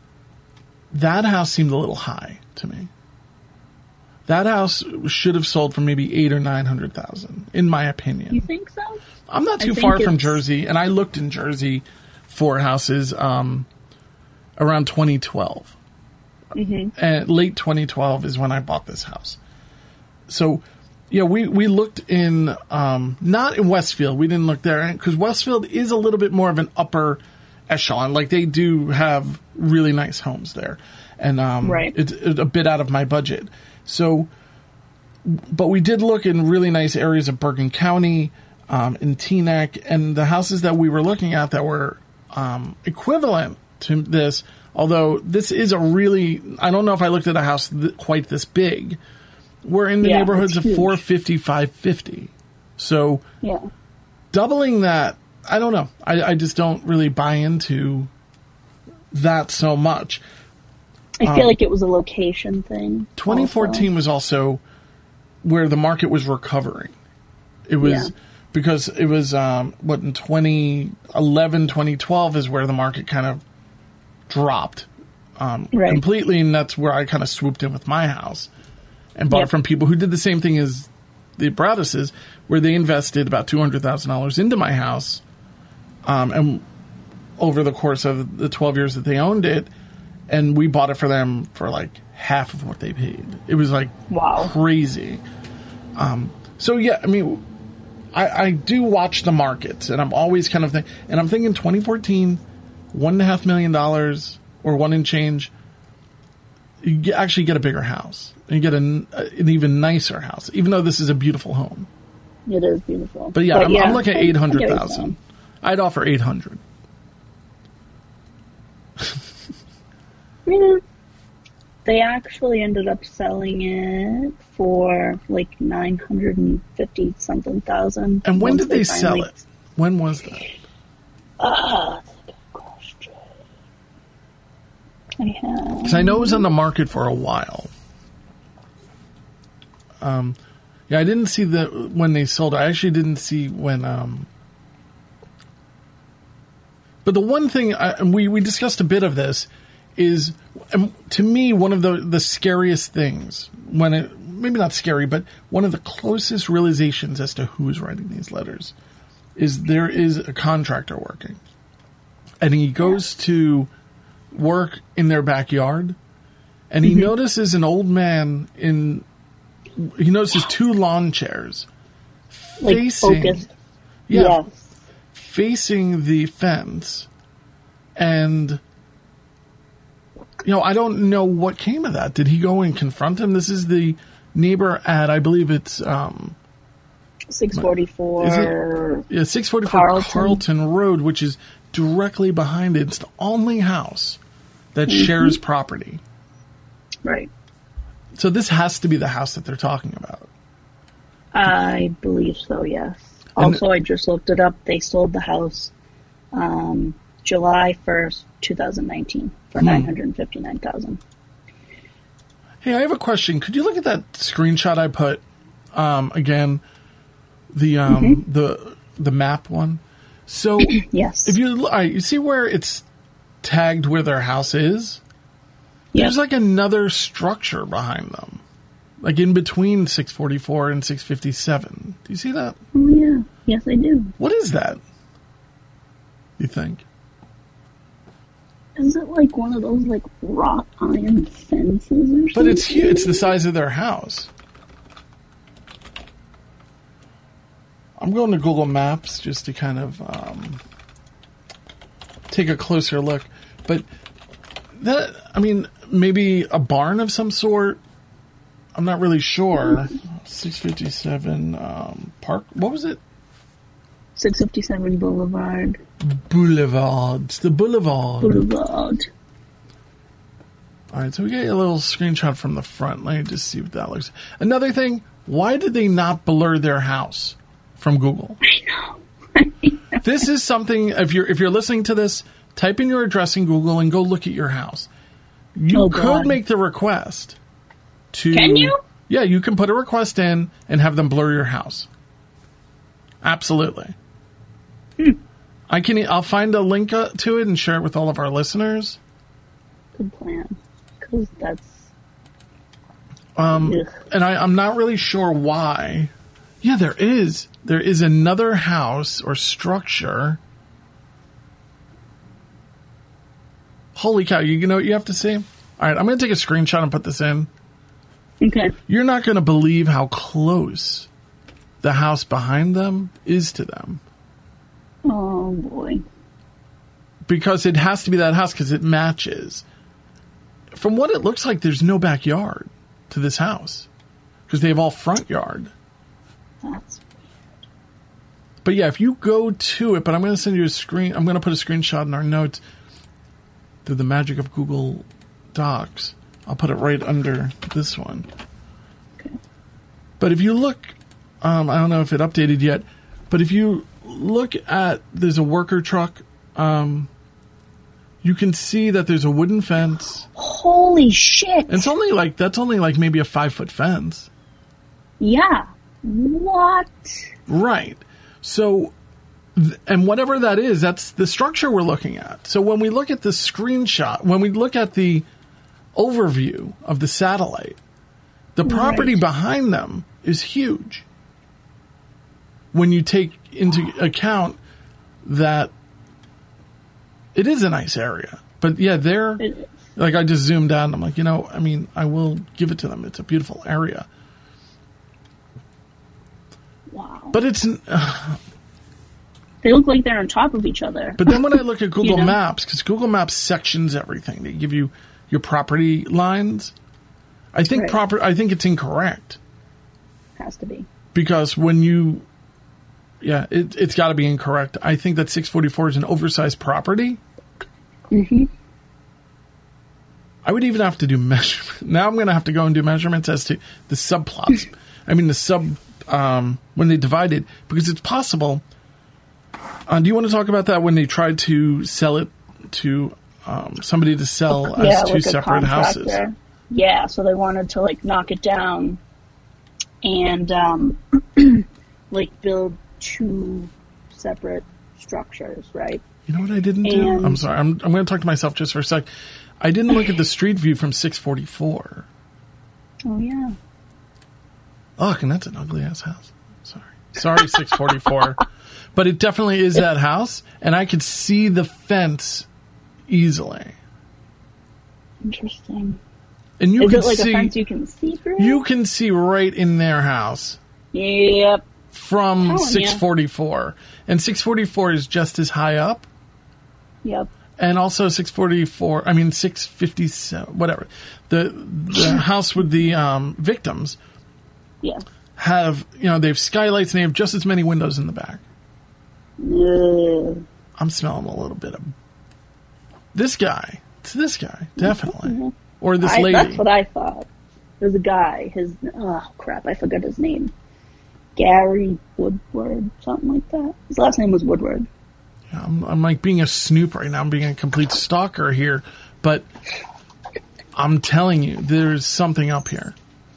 that house seemed a little high to me. That house should have sold for maybe eight or nine hundred thousand, in my opinion. You think so? I'm not I too think far from it's- Jersey, and I looked in Jersey for houses um, around twenty twelve. Mm-hmm. And late twenty twelve is when I bought this house. So, yeah, we, we looked in, um, not in Westfield. We didn't look there because Westfield is a little bit more of an upper echelon. Like, they do have really nice homes there. And um, Right. it's, it's a bit out of my budget. So, but we did look in really nice areas of Bergen County, um, in Teaneck, and the houses that we were looking at that were um, equivalent to this, although this is a really, I don't know if I looked at a house th- quite this big. We're in the Yeah, neighborhoods it's of huge. four fifty, five fifty. So Yeah. doubling that, I don't know. I, I just don't really buy into that so much. I Um, feel like it was a location thing. twenty fourteen also. was also where the market was recovering. It was Yeah. because it was, um, what, in twenty eleven, twenty twelve is where the market kind of dropped um, Right. completely, and that's where I kind of swooped in with my house and bought Yep. it from people who did the same thing as the Broaddus's, where they invested about two hundred thousand dollars into my house, um, and over the course of the twelve years that they owned it, and we bought it for them for like half of what they paid. It was like Wow. crazy. Um, so yeah, I mean, I, I do watch the markets, and I'm always kind of think, and I'm thinking twenty fourteen, one and a half million dollars or one and change. You get, actually get a bigger house, and you get an, an even nicer house, even though this is a beautiful home. It is beautiful. But yeah, I'm, I'm looking at I- I get eight what hundred you're thousand. saying. I'd offer eight hundred. Yeah. They actually ended up selling it for like nine hundred and fifty something thousand. And when once did they sell finally- it? When was that? Ah, that's a good question. I have. Because I know it was on the market for a while. Um, yeah, I didn't see the when they sold it. I actually didn't see when. Um, but the one thing, I, and we we discussed a bit of this, is um, to me one of the the scariest things when it maybe not scary, but one of the closest realizations as to who is writing these letters is there is a contractor working, and he goes to work in their backyard, and he notices an old man in. He notices two lawn chairs like facing, focused. yeah, Yes. facing the fence, and you know, I don't know what came of that. Did he go and confront him? This is the neighbor at, I believe it's um, six forty-four. Yeah, six forty-four Carlton. Carlton Road, which is directly behind it. It's the only house that mm-hmm. shares property. Right. So this has to be the house that they're talking about. I believe so, yes. Also, and, I just looked it up. They sold the house um, July first, twenty nineteen for hmm. nine hundred fifty-nine thousand dollars. Hey, I have a question. Could you look at that screenshot I put? Um, again, the um, mm-hmm. the the map one. So, yes. If you all right, you see where it's tagged where their house is? Yep. There's like another structure behind them. Like in between six forty-four and six fifty-seven. Do you see that? Oh, yeah. Yes, I do. What is that? You think? Is it like one of those like wrought iron fences or something? But it's huge. It's the size of their house. I'm going to Google Maps just to kind of um, take a closer look. But that, I mean, maybe a barn of some sort. I'm not really sure. six fifty-seven um, Park. What was it? six fifty-seven Boulevard. Boulevard. It's the Boulevard. Boulevard. All right, so we get a little screenshot from the front. Let me just see what that looks. Another thing, why did they not blur their house from Google? I know. This is something, if you're if you're listening to this, type in your address in Google and go look at your house. You oh, could God. make the request. To, can you? Yeah, you can put a request in and have them blur your house. Absolutely. Hmm. I can. I'll find a link uh, to it and share it with all of our listeners. Good plan. Because that's. Um, and I, I'm not really sure why. Yeah, there is. There is another house or structure. Holy cow! You know what you have to see? All right, I'm going to take a screenshot and put this in. Okay. You're not going to believe how close the house behind them is to them. Oh, boy. Because it has to be that house because it matches. From what it looks like, there's no backyard to this house because they have all front yard. That's weird. But yeah, if you go to it, but I'm going to send you a screen. I'm going to put a screenshot in our notes through the magic of Google Docs. I'll put it right under this one. Okay. But if you look, um, I don't know if it updated yet, but if you look at, there's a worker truck, um, you can see that there's a wooden fence. Holy shit. It's only like, that's only like maybe a five foot fence. Yeah. What? Right. So, and whatever that is, that's the structure we're looking at. So when we look at the screenshot, when we look at the overview of the satellite, the property right. behind them is huge. When you take into account that it is a nice area. But yeah, they're, like I just zoomed out and I'm like, you know, I mean, I will give it to them. It's a beautiful area. Wow. But it's... Uh, they look like they're on top of each other. But then when I look at Google you know? Maps, because Google Maps sections everything. They give you your property lines. I think right. proper. I think it's incorrect. Has to be. Because when you... Yeah, it, it's got to be incorrect. I think that six forty-four is an oversized property. Mm-hmm. I would even have to do measurements. Now I'm going to have to go and do measurements as to the subplots. I mean, the sub... Um, when they divide it. Because it's possible... Uh, do you want to talk about that when they tried to sell it to um, somebody to sell as yeah, two like separate houses? Yeah, so they wanted to like knock it down and um, like build two separate structures, right? You know what I didn't do? And, I'm sorry. I'm, I'm going to talk to myself just for a sec. I didn't look at the street view from six forty-four. Oh, yeah. Oh, and that's an ugly ass house. Sorry. Sorry, six forty-four. But it definitely is that house, and I could see the fence easily. Interesting. And you is can it like see, a fence you can see through? You can see right in their house. Yep. From oh, six forty-four. Yeah. And six forty-four is just as high up. Yep. And also six forty-four, I mean six fifty-seven, whatever. The the house with the um, victims Yeah. have, you know, they have skylights and they have just as many windows in the back. Yeah. I'm smelling a little bit of this guy. It's this guy, definitely. Mm-hmm. Or this I, lady. That's what I thought. There's a guy, his, oh crap, I forgot his name. Gary Woodward, something like that. His last name was Woodward. Yeah, I'm, I'm like being a snoop right now. I'm being a complete stalker here. But I'm telling you, there's something up here.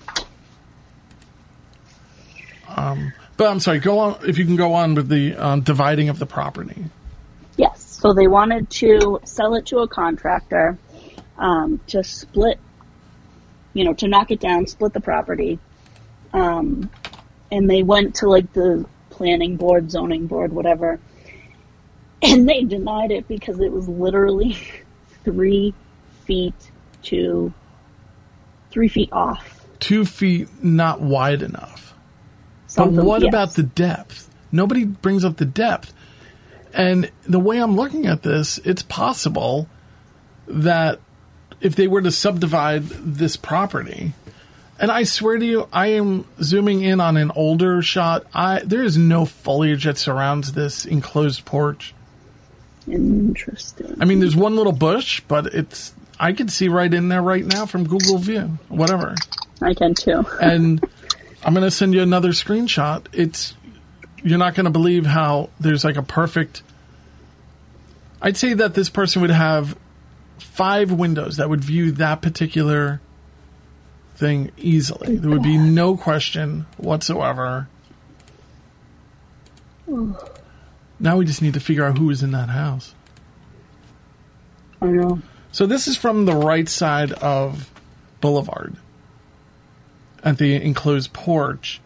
Um, but I'm sorry, go on, if you can go on with the um, dividing of the property. Yes. So they wanted to sell it to a contractor um, to split, you know, to knock it down, split the property. Um, and they went to like the planning board, zoning board, whatever. And they denied it because it was literally three feet to three feet off. Two feet not wide enough. Something, but what yes. about the depth? Nobody brings up the depth. And the way I'm looking at this, it's possible that if they were to subdivide this property, and I swear to you, I am zooming in on an older shot. I there is no foliage that surrounds this enclosed porch. Interesting. I mean, there's one little bush, but it's I can see right in there right now from Google View, whatever. I can too. And I'm going to send you another screenshot. It's you're not going to believe how there's like a perfect. I'd say that this person would have five windows that would view that particular thing easily. There would be no question whatsoever. Now we just need to figure out who is in that house. I know. So this is from the right side of Boulevard at the enclosed porch.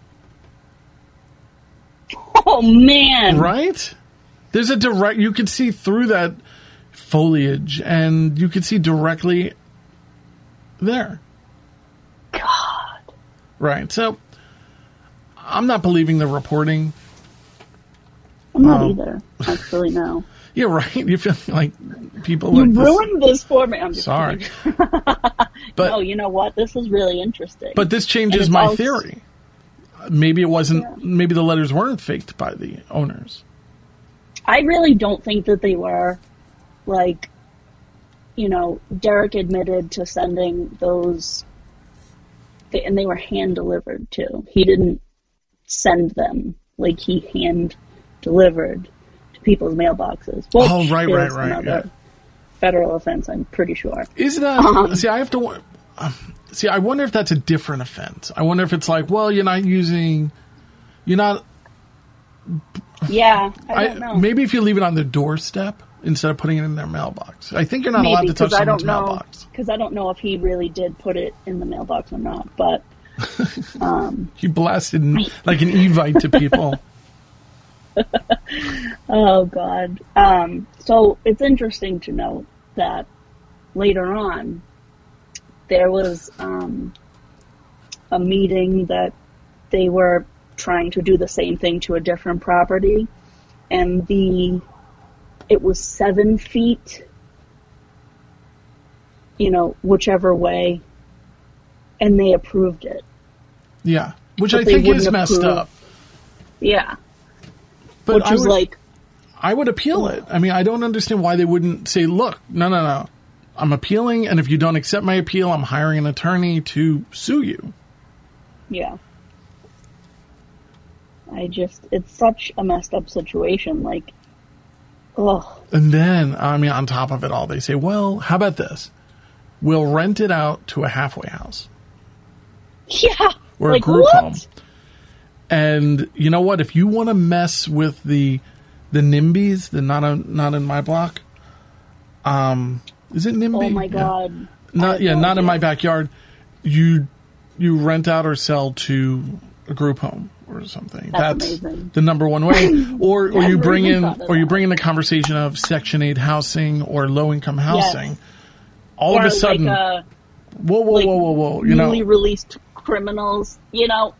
Oh, man. Right? There's a direct, you could see through that foliage and you could see directly there. God. Right. So I'm not believing the reporting. I'm not um, either. Actually, no. Yeah, right. You feel like people You like ruined this, this for me. I'm just Sorry. kidding. But no, you know what? This is really interesting. But this changes And my also- theory. Maybe it wasn't, Yeah. maybe the letters weren't faked by the owners. I really don't think that they were. Like, you know, Derek admitted to sending those, and they were hand delivered too. He didn't send them. Like, he hand delivered to people's mailboxes. Which Oh, right, right, is right, another yeah. federal offense, I'm pretty sure. Is that, Um, see, I have to, wa- uh, see, I wonder if that's a different offense. I wonder if it's like, well, you're not using, you're not, Yeah, I I, don't know. maybe if you leave it on their doorstep instead of putting it in their mailbox. I think you're not Maybe, allowed to touch 'cause I someone's don't know, mailbox. because I don't know if he really did put it in the mailbox or not. But um, He blasted like an Evite to people. oh god. Um, so it's interesting to note that later on there was um, a meeting that they were trying to do the same thing to a different property, and the it was seven feet, you know, whichever way, and they approved it. Yeah. Which But I they think is wouldn't messed approve. up. Yeah, But which I is would, like, I would appeal it. I mean, I don't understand why they wouldn't say, look, no, no, no. I'm appealing, and if you don't accept my appeal, I'm hiring an attorney to sue you. yeah. I just, it's such a messed up situation. Like, ugh. And then, I mean, on top of it all, they say, well, how about this? We'll rent it out to a halfway house Yeah. or like, a group what? home. And you know what? If you want to mess with the the NIMBYs, the not a, not in my block, um, is it NIMBY? Oh my Yeah. god. I Not have yeah, no not in idea. my backyard. You you rent out or sell to a group home or something. That's That's amazing. the number one way. Or or you Never bring even in thought of or you that. bring in the conversation of Section eight housing or low income housing. All or of a sudden, like, uh, whoa, whoa, like whoa, whoa, whoa! You know, newly released criminals, you know?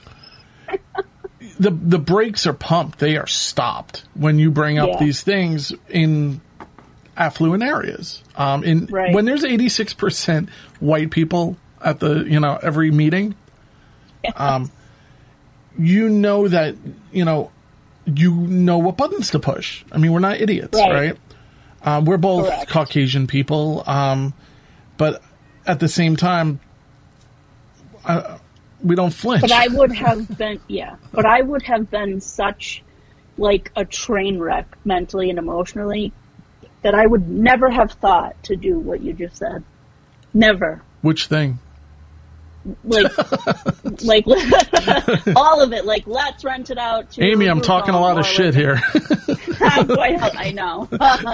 the the brakes are pumped; they are stopped when you bring up Yeah. these things in affluent areas. Um, in Right. when there's eighty-six percent white people at the, you know, every meeting, um, you know that, you know, you know what buttons to push. I mean, we're not idiots, Right. right? Um, we're both Correct. Caucasian people, um, but at the same time, uh, we don't flinch. But I would have been, yeah, but I would have been such, like, a train wreck mentally and emotionally that I would never have thought to do what you just said. Never. Which thing? Like, like all of it. Like, let's rent it out to Amy, I'm group talking a home, lot or of shit like- here. halfway house. I know.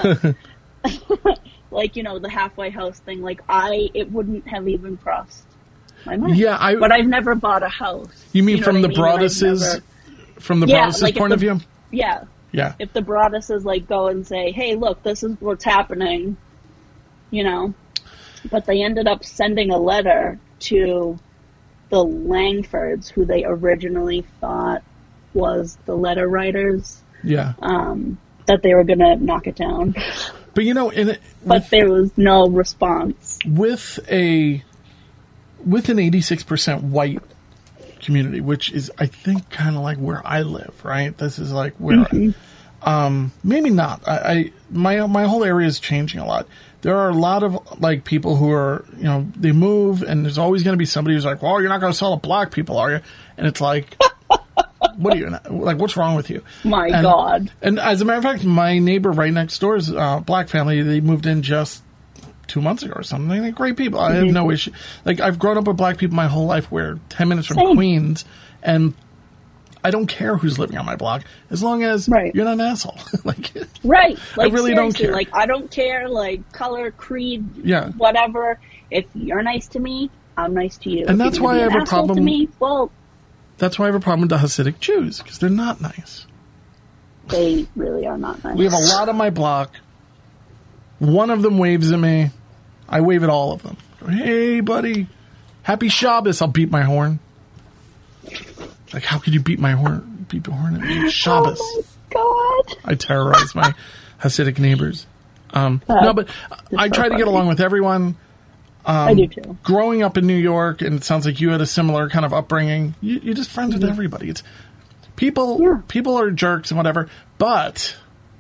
Like, you know, the halfway house thing. Like, I, it wouldn't have even crossed my mind. Yeah, I- But I've never bought a house. You mean know from what the I mean? And I've Broaddus's, never- from the Yeah, Broaddus's like if point the- of view? Yeah. Yeah. If the Broadduses, like, go and say, hey, look, this is what's happening, you know. But they ended up sending a letter to the Langfords, who they originally thought was the letter writers, Yeah. um, that they were going to knock it down. But, you know, in it, But there was no response. with a with an eighty-six percent white community, which is, I think, kind of like where I live, right? This is like where, Mm-hmm. um, maybe not. I, I my my whole area is changing a lot. There are a lot of like people who are, you know, they move, and there's always going to be somebody who's like, "Well, you're not going to sell to black people, are you?" And it's like, what are you like? What's wrong with you? My and, God. And as a matter of fact, my neighbor right next door is a black family. They moved in just two months ago or something. They're great people. I have no issue. Like, I've grown up with black people my whole life. We're ten minutes from Same. Queens, and I don't care who's living on my block as long as Right. you're not an asshole. Like, Right. Like, really don't seriously, care. Like, I don't care, like, color, creed, Yeah. whatever. If you're nice to me, I'm nice to you. And If that's you're why gonna I be have an a asshole problem- to me, well, that's why I have a problem with the Hasidic Jews, because they're not nice. they really are not nice. We have a lot on my block. One of them waves at me. I wave at all of them. Hey, buddy. Happy Shabbos. I'll beat my horn. Like, how could you beat my horn? Beat your horn at me? Shabbos. Oh my God. I terrorize my Hasidic neighbors. Um, no, but I so try to get funny. along with everyone. I do too. Growing up in New York, and it sounds like you had a similar kind of upbringing, you, you're just friends with everybody. It's people. Yeah. People are jerks and whatever, but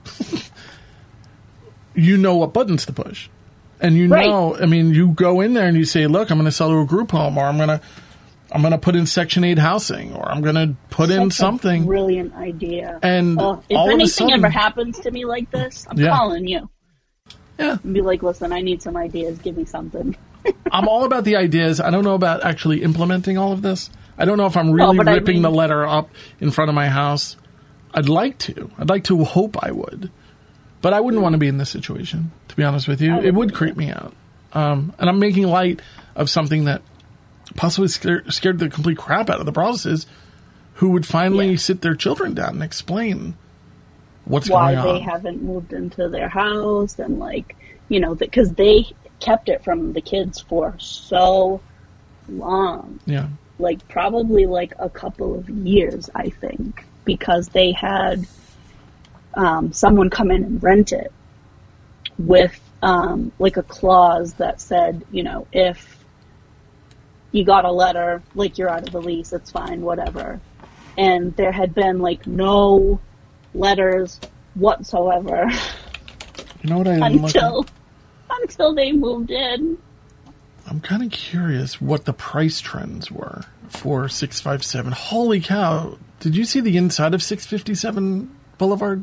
you know what buttons to push, and you Right. know. I mean, you go in there and you say, "Look, I'm going to sell to a group home, or I'm going to, I'm going to put in Section Eight housing, or I'm going to put in Such a something." brilliant idea. And Oh, if all of a anything sudden- ever happens to me like this, I'm Yeah. calling you. Yeah, And be like, listen, I need some ideas. Give me something. I'm all about the ideas. I don't know about actually implementing all of this. I don't know if I'm really but I ripping mean- the letter up in front of my house. I'd like to. I'd like to hope I would. But I wouldn't want to be in this situation, to be honest with you. It would creep me out. Um, and I'm making light of something that possibly scared, scared the complete crap out of the Broadduses, who would finally Yeah. sit their children down and explain what's Why going they on. haven't moved into their house and, like, you know, because they kept it from the kids for so long. Yeah. Like, probably like a couple of years, I think, because they had um, someone come in and rent it with um, like a clause that said, you know, if you got a letter, like, you're out of the lease, it's fine, whatever. And there had been like no letters whatsoever You know what I am looking- until until they moved in. I'm kind of curious what the price trends were for six five seven. Holy cow. Did you see the inside of six fifty-seven Boulevard?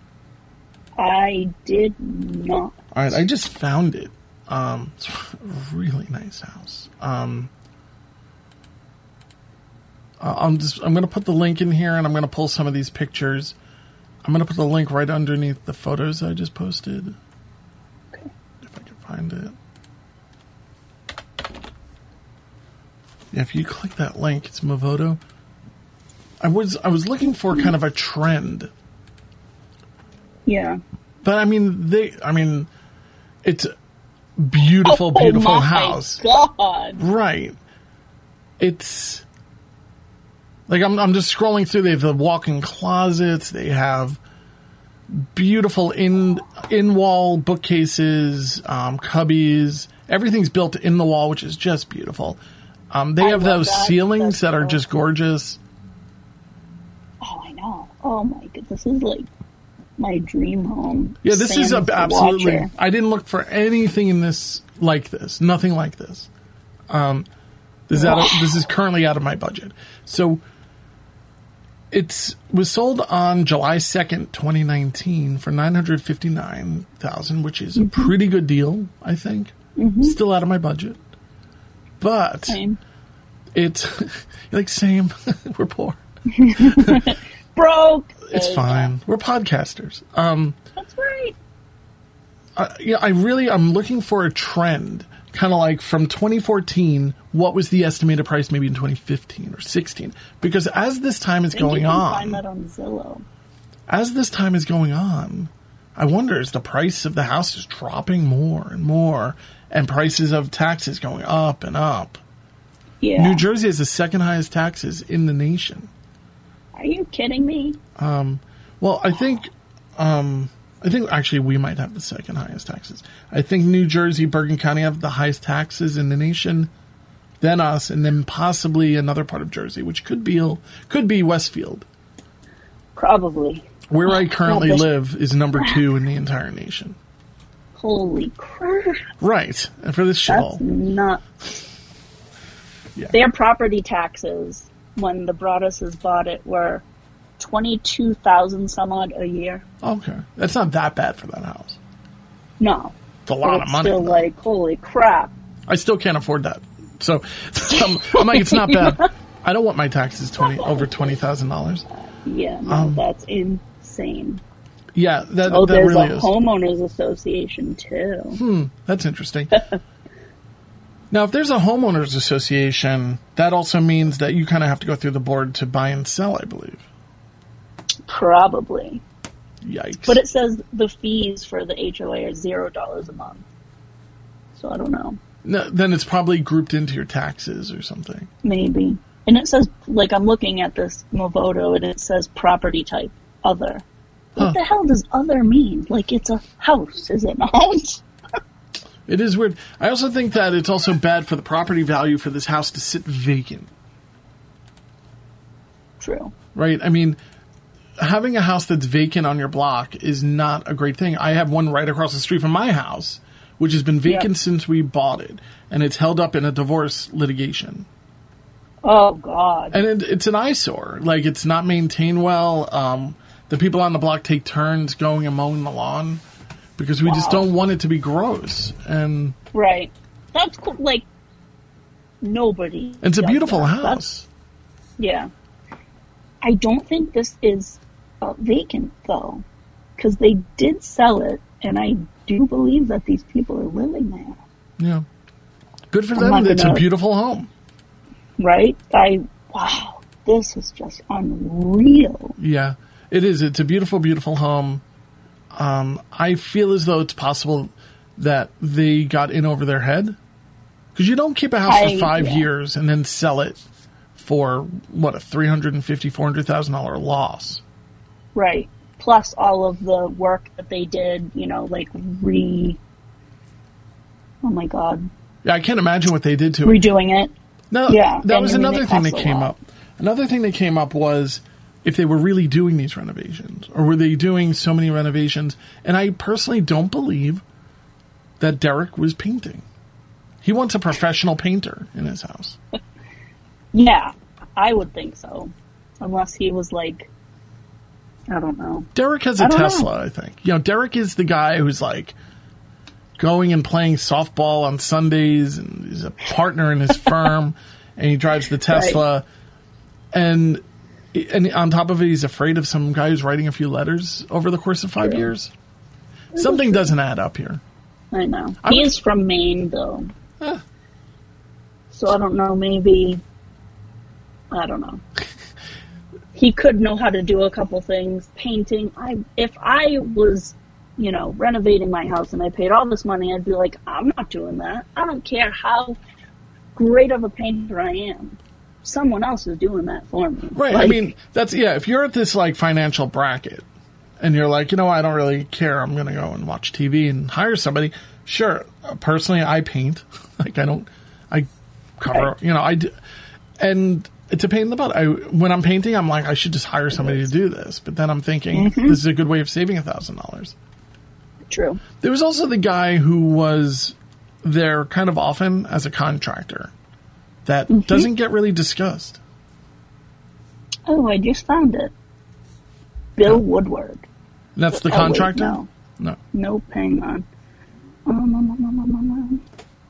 I did not. All right, I just found it. Um, it's a really nice house. Um, uh, I'm just I'm going to put the link in here, and I'm going to pull some of these pictures. I'm going to put the link right underneath the photos I just posted. Okay. If I can find it. Yeah, if you click that link, it's Movoto. I was I was looking for kind of a trend, Yeah. but I mean they I mean it's a beautiful, Oh beautiful my house, God. right? It's like I'm I'm just scrolling through. They have the walk-in closets. They have beautiful in in wall bookcases, um, cubbies. Everything's built in the wall, which is just beautiful. Um, they I have love those that. ceilings That's that are so just cool. gorgeous. Oh, I know. Oh my god, this is like my dream home. Yeah, this is a, Sam's the absolutely. Watcher. I didn't look for anything in this like this. Nothing like this. Um, this is out of, this is currently out of my budget. So it was sold on July second, twenty nineteen, for nine hundred fifty nine thousand, which is Mm-hmm. a pretty good deal. I think still out of my budget, but Same. it's like same. We're poor. Broke. It's Uh, fine. We're podcasters. Um. That's right. Uh, yeah, I really I'm looking for a trend, kind of like from twenty fourteen. What was the estimated price, maybe in twenty fifteen or sixteen? Because as this time is I think going you can on, find that on Zillow. as this time is going on, I wonder is the price of the house is dropping more and more, and prices of taxes going up and up. Yeah. New Jersey has the second highest taxes in the nation. Are you kidding me? Well, I think, um, I think actually we might have the second highest taxes. I think New Jersey, Bergen County have the highest taxes in the nation, then us, and then possibly another part of Jersey, which could be could be Westfield. Probably. Where I currently Oh, but- live is number two in the entire nation. Holy crap. Right, and for this That's shithole. not. Yeah. Their property taxes, when the Broaddus's bought it, were twenty-two thousand some odd a year. Okay, that's not that bad for that house. No. It's a But lot of it's money. still though. like, holy crap. I still can't afford that. So I'm, I'm like, it's not bad. I don't want my taxes twenty over twenty thousand dollars. Yeah, no, Um, that's insane. Yeah, that Oh, that there's really a is. homeowners association too. That's interesting. Now, if there's a homeowners association, that also means that you kind of have to go through the board to buy and sell, I believe. Probably. Yikes. But it says the fees for the H O A are zero dollars a month. So I don't know. No, then it's probably grouped into your taxes or something. Maybe. And it says, like, I'm looking at this Movoto and it says property type, other. What Huh. the hell does other mean? Like, it's a house, is it not? It is weird. I also think that it's also bad for the property value for this house to sit vacant, True. right? I mean, having a house that's vacant on your block is not a great thing. I have one right across the street from my house, which has been vacant Yeah. since we bought it, and it's held up in a divorce litigation. Oh, God. And it, it's an eyesore. Like, it's not maintained well. Um, the people on the block take turns going and mowing the lawn because we just Wow. don't want it to be gross. And Right. That's cool. Like, nobody. it's a does beautiful that. house. That's- yeah. I don't think this is uh, vacant, though, because they did sell it, and I do believe that these people are living there. Yeah. Good for I'm them. not It's a gonna- beautiful home. Right? I, wow, this is just unreal. Yeah, it is. It's a beautiful, beautiful home. Um, I feel as though it's possible that they got in over their head. Because you don't keep a house I- for five yeah. years and then sell it for, what, a three hundred fifty thousand dollars, four hundred thousand dollars loss. Right. Plus all of the work that they did, you know, like re, oh my God, Yeah, I can't imagine what they did to it. redoing it. No, Yeah, that and was I mean, another it thing that costs a came lot. up. Another thing that came up was if they were really doing these renovations, or were they doing so many renovations? And I personally don't believe that Derek was painting. He wants a professional painter in his house. Yeah, I would think so. Unless he was like, I don't know. Derek has a I don't know. Tesla, I think. You know, Derek is the guy who's like going and playing softball on Sundays, and he's a partner in his firm, and he drives the Tesla. And and on top of it, he's afraid of some guy who's writing a few letters over the course of five True. years. Something doesn't add up here. I know. I He would- is from Maine, though. Huh. So I don't know, maybe, I don't know. He could know how to do a couple things. Painting, I if I was, you know, renovating my house and I paid all this money, I'd be like, I'm not doing that. I don't care how great of a painter I am. Someone else is doing that for me. Right. I Like, mean, that's, yeah, if you're at this like financial bracket, and you're like, you know, I don't really care. I'm going to go and watch T V and hire somebody. Sure. Uh, personally, I paint. Like, I don't, I cover, right. you know, I do. And it's a pain in the butt. I, when I'm painting, I'm like, I should just hire somebody to do this. But then I'm thinking, mm-hmm. this is a good way of saving a thousand dollars. True. There was also the guy who was there kind of often as a contractor that mm-hmm. doesn't get really discussed. Oh, I just found it. Bill oh. Woodward. That's the oh, contractor? Wait, no. No. Nope, hang on. Um, um, um, um, um, um.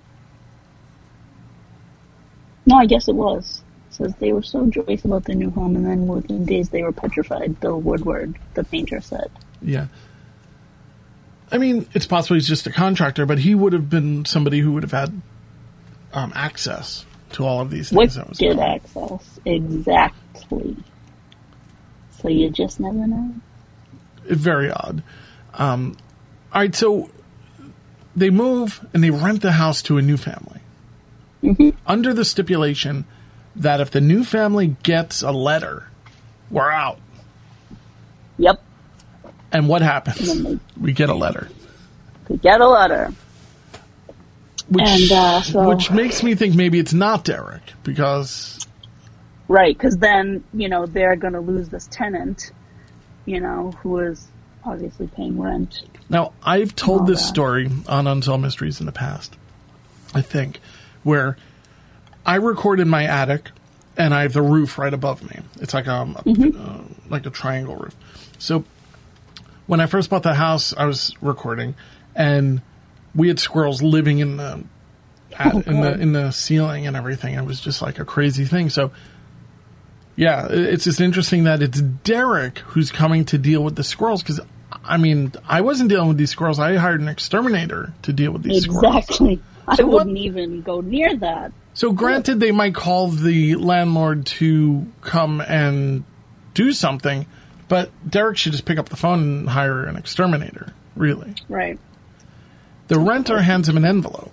No, I guess it was. It says they were so joyous about their new home, and then within days they were petrified. Bill Woodward, the painter, said. Yeah. I mean, it's possible he's just a contractor, but he would have been somebody who would have had um, access to all of these things. Wicked that was access, exactly. So you just never know. Very odd. Um, all right, so they move and they rent the house to a new family. Mm-hmm. Under the stipulation that if the new family gets a letter, we're out. Yep. And what happens? And they, we get a letter. We get a letter. Which, and, uh, so, which makes me think maybe it's not Derek, because... Right, because then, you know, they're going to lose this tenant, you know, who is obviously paying rent. Now, I've told this that. story on Unsolved Mysteries in the past, I think, where I record in my attic, and I have the roof right above me. It's like um, a, mm-hmm. uh, like a triangle roof. So when I first bought the house, I was recording, and we had squirrels living in the at, oh, in the in the ceiling and everything. It was just like a crazy thing. So yeah, it's just interesting that it's Derek who's coming to deal with the squirrels, because I mean, I wasn't dealing with these squirrels. I hired an exterminator to deal with these exactly. squirrels. Exactly. I so wouldn't what, even go near that. So granted, they might call the landlord to come and do something, but Derek should just pick up the phone and hire an exterminator, really. Right. The renter hands him an envelope.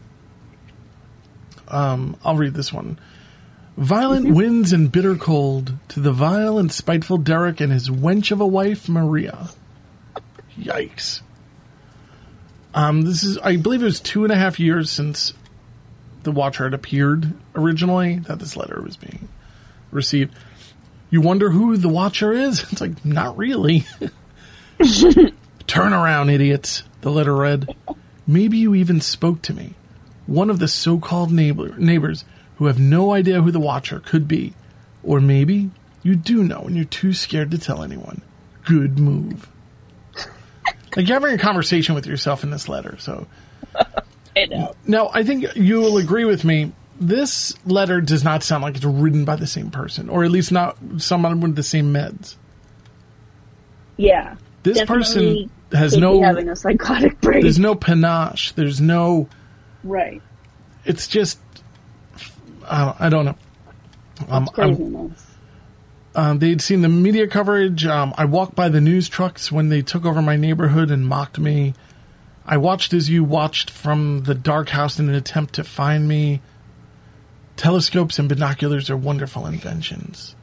Um, I'll read this one. Violent mm-hmm. winds and bitter cold to the vile and spiteful Derek and his wench of a wife, Maria. Yikes. Um, this is, I believe it was two and a half years since the Watcher had appeared originally that this letter was being received. You wonder who the Watcher is? It's like, not really. Turn around, idiots, the letter read. Maybe you even spoke to me. One of the so-called neighbor, neighbors who have no idea who the Watcher could be. Or maybe you do know and you're too scared to tell anyone. Good move. Like, you're having a conversation with yourself in this letter, so... I know. Now, I think you will agree with me. This letter does not sound like it's written by the same person, or at least not someone with the same meds. Yeah. This person has could no... be having a psychotic break. There's no panache. There's no... Right. It's just... I don't, I don't know. Um, craziness. Um, they'd seen the media coverage. Um, I walked by the news trucks when they took over my neighborhood and mocked me. I watched as you watched from the dark house in an attempt to find me. Telescopes and binoculars are wonderful inventions.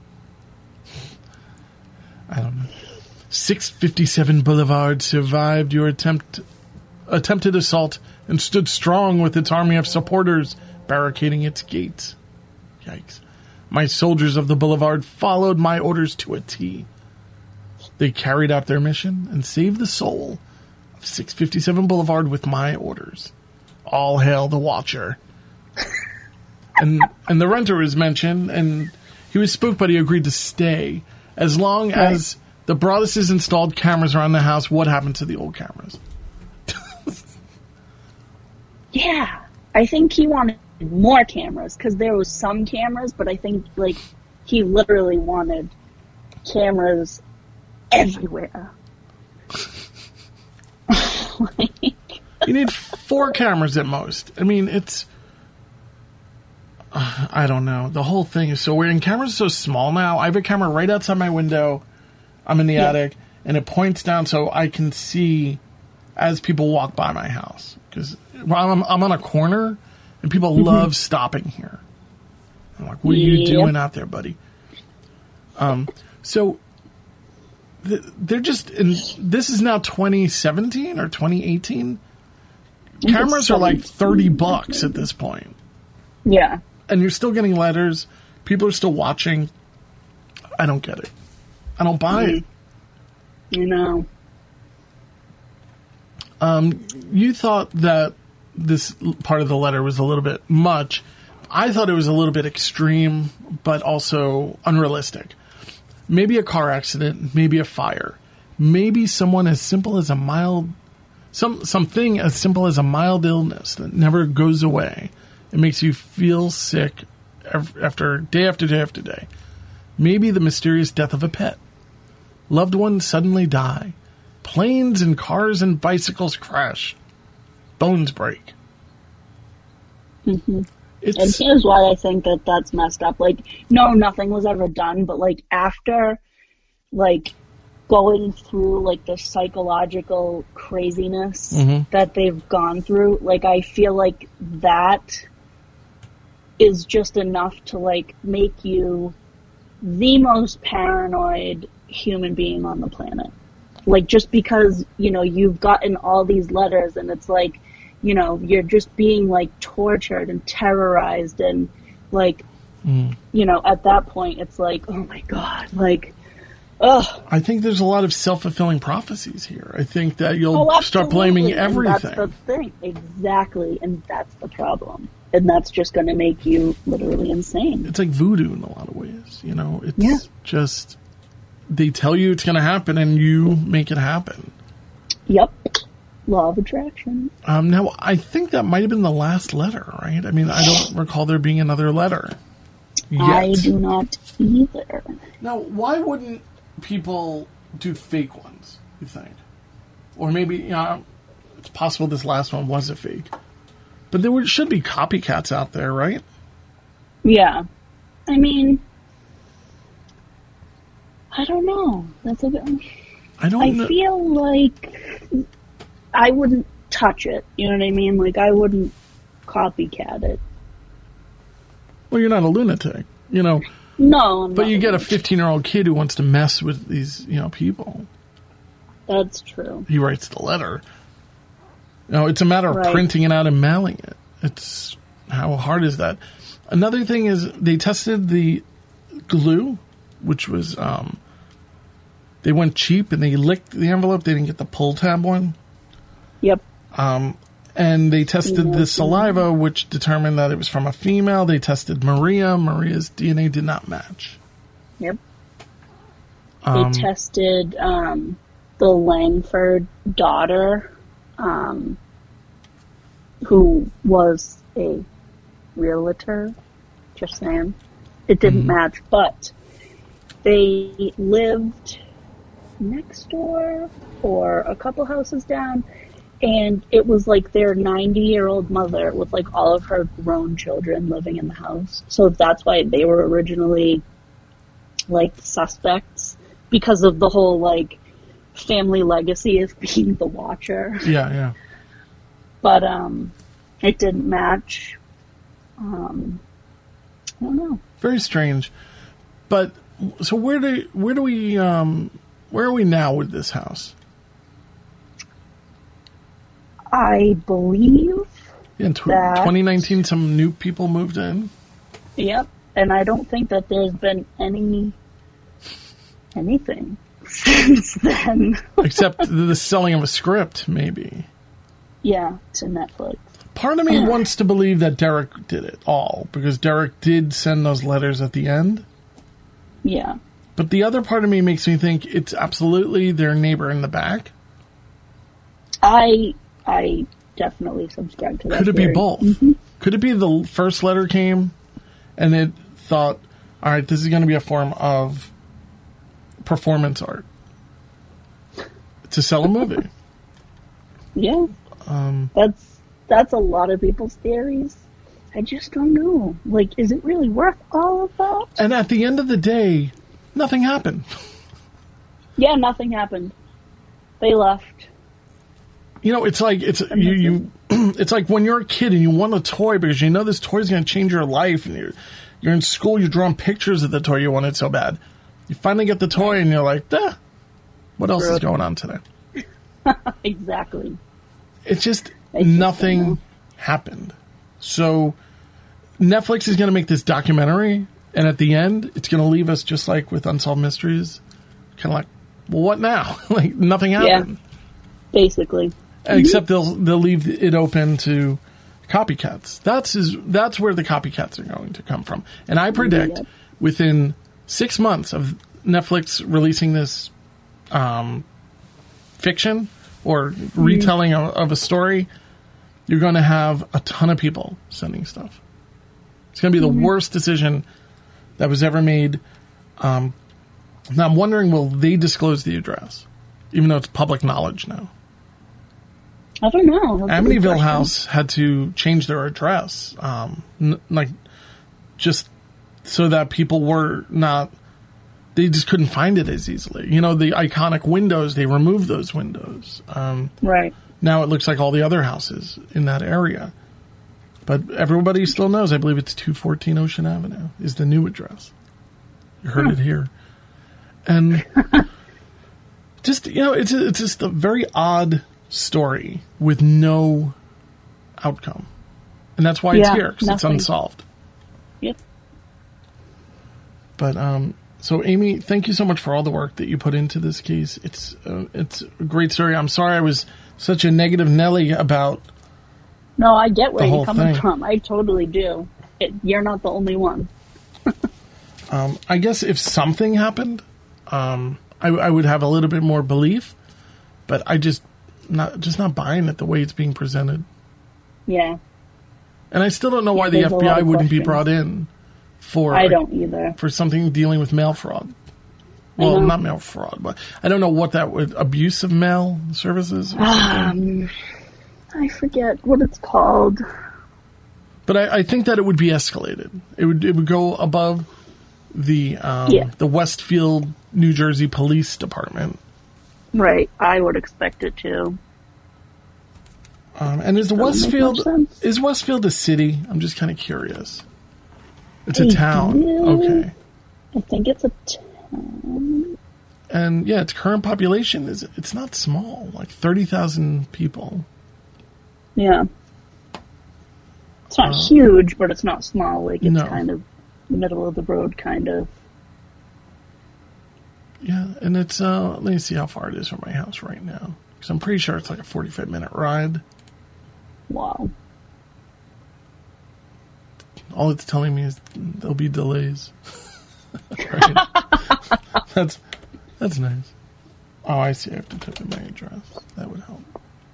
I don't know. six fifty-seven Boulevard survived your attempt, attempted assault and stood strong with its army of supporters barricading its gates. Yikes. My soldiers of the Boulevard followed my orders to a T. They carried out their mission and saved the soul of six fifty-seven Boulevard with my orders. All hail the Watcher. and and the renter was mentioned, and he was spooked, but he agreed to stay. As long right. as the Broaddus's installed cameras around the house, what happened to the old cameras? Yeah, I think he wanted more cameras, because there was some cameras, but I think, like, he literally wanted cameras everywhere. Like, you need four cameras at most. I mean, it's... Uh, I don't know. The whole thing is so weird. And cameras are so small now. I have a camera right outside my window. I'm in the yeah. attic, and it points down so I can see as people walk by my house. Because well, I'm, I'm on a corner, and people mm-hmm. love stopping here. I'm like, what are you yep. doing out there, buddy? Um, so they're just, in, this is now twenty seventeen or twenty eighteen. Cameras are like thirty bucks at this point. Yeah. And you're still getting letters. People are still watching. I don't get it. I don't buy it. You know. Um, you thought that this part of the letter was a little bit much. I thought it was a little bit extreme, but also unrealistic. Maybe a car accident, maybe a fire, maybe someone as simple as a mild, some something as simple as a mild illness that never goes away. It makes you feel sick after day after day after day. Maybe the mysterious death of a pet. Loved ones suddenly die. Planes and cars and bicycles crash. Bones break. Mm-hmm. And here's why I think that that's messed up. Like, no, nothing was ever done, but, like, after, like, going through, like, the psychological craziness mm-hmm. that they've gone through, like, I feel like that is just enough to, like, make you the most paranoid human being on the planet. Like, just because, you know, you've gotten all these letters and it's like, you know, you're just being, like, tortured and terrorized and, like, mm. you know, at that point, it's like, oh, my God, like, ugh. I think there's a lot of self-fulfilling prophecies here. I think that you'll oh, start blaming everything. And that's the thing. Exactly, and that's the problem. And that's just going to make you literally insane. It's like voodoo in a lot of ways, you know? It's yeah. just, they tell you it's going to happen and you make it happen. Yep. Law of attraction. Um, now, I think that might have been the last letter, right? I mean, I don't recall there being another letter yet. I do not either. Now, why wouldn't people do fake ones, you think? Or maybe, you know, it's possible this last one was a fake. But there should be copycats out there, right? Yeah. I mean, I don't know. That's a bit... I don't I know. feel like I wouldn't touch it. You know what I mean? Like, I wouldn't copycat it. Well, you're not a lunatic, you know. No, I'm But not you a get a lunatic. fifteen-year-old kid who wants to mess with these, you know, people. That's true. He writes the letter. No, it's a matter of Right. printing it out and mailing it. It's, how hard is that? Another thing is they tested the glue, which was, um, they went cheap and they licked the envelope. They didn't get the pull tab one. Yep. Um, and they tested the saliva, which determined that it was from a female. They tested Maria. Maria's D N A did not match. Yep. Um, they tested um, the Langford daughter, um, who was a realtor. Just saying. It didn't mm-hmm. match, but they lived next door or a couple houses down, and it was like their ninety-year-old mother with like all of her grown children living in the house. So that's why they were originally like suspects, because of the whole like family legacy of being the Watcher. Yeah, yeah. But um, it didn't match. Um, I don't know. Very strange. But so where do where do we um, where are we now with this house? I believe in tw- that, twenty nineteen, some new people moved in. Yep, and I don't think that there's been any anything since then, except the selling of a script, maybe. Yeah, to Netflix. Part of me wants to believe that Derek did it all, because Derek did send those letters at the end. Yeah. But the other part of me makes me think it's absolutely their neighbor in the back. I I definitely subscribe to that. Could it theory. be both? Mm-hmm. Could it be the first letter came and it thought, all right, this is going to be a form of performance art to sell a movie? Yeah. Um, that's that's a lot of people's theories. I just don't know. Like, is it really worth all of that? And at the end of the day, nothing happened. Yeah, nothing happened. They left. You know, it's like it's you, you. It's like when you're a kid and you want a toy because you know this toy is going to change your life, and you're you're in school, you're drawing pictures of the toy you wanted so bad. You finally get the toy, and you're like, "Duh, What else is going on today? Exactly. It's just nothing happened. So Netflix is going to make this documentary, and at the end, it's going to leave us just like with Unsolved Mysteries, kind of like, well, what now? Like nothing happened. Yeah, basically. Except they'll they'll leave it open to copycats. That's is that's where the copycats are going to come from. And I predict yep. within six months of Netflix releasing this um, fiction or mm-hmm. retelling of, of a story, you're going to have a ton of people sending stuff. It's going to be the mm-hmm. worst decision that was ever made. Um, now I'm wondering, will they disclose the address, even though it's public knowledge now? I don't know. That's Amityville House had to change their address, um, n- like just so that people were not. They just couldn't find it as easily. You know, the iconic windows, they removed those windows. Um, right. Now it looks like all the other houses in that area. But everybody still knows. I believe it's two fourteen Ocean Avenue is the new address. You heard huh. it here. And just, you know, it's, a, it's just a very odd story with no outcome. And that's why yeah, it's here, because it's unsolved. Yep. But, um... So, Amy, thank you so much for all the work that you put into this case. It's uh, it's a great story. I'm sorry I was such a negative Nelly about No, I get where you're coming thing. from. I totally do. It, you're not the only one. um, I guess if something happened, um, I, I would have a little bit more belief. But I just not just not buying it the way it's being presented. Yeah. And I still don't know why yeah, the F B I wouldn't be brought in. For, I don't either. For something dealing with mail fraud. Well, not mail fraud, but I don't know what that would... Abuse of mail services? Um, I forget what it's called. But I, I think that it would be escalated. It would it would go above the um, yeah. the Westfield, New Jersey Police Department. Right. I would expect it to. Um, and is the Westfield... Is Westfield a city? I'm just kind of curious. It's a town. Okay. I think it's a town. And yeah, its current population is it's not small, like thirty thousand people. Yeah. It's not uh, huge, but it's not small. Like it's no. kind of middle of the road, kind of. Yeah, and it's uh let me see how far it is from my house right now, because I'm pretty sure it's like a forty-five minute ride. Wow. All it's telling me is there'll be delays. Right? That's that's nice. Oh, I see. I have to type in my address. That would help.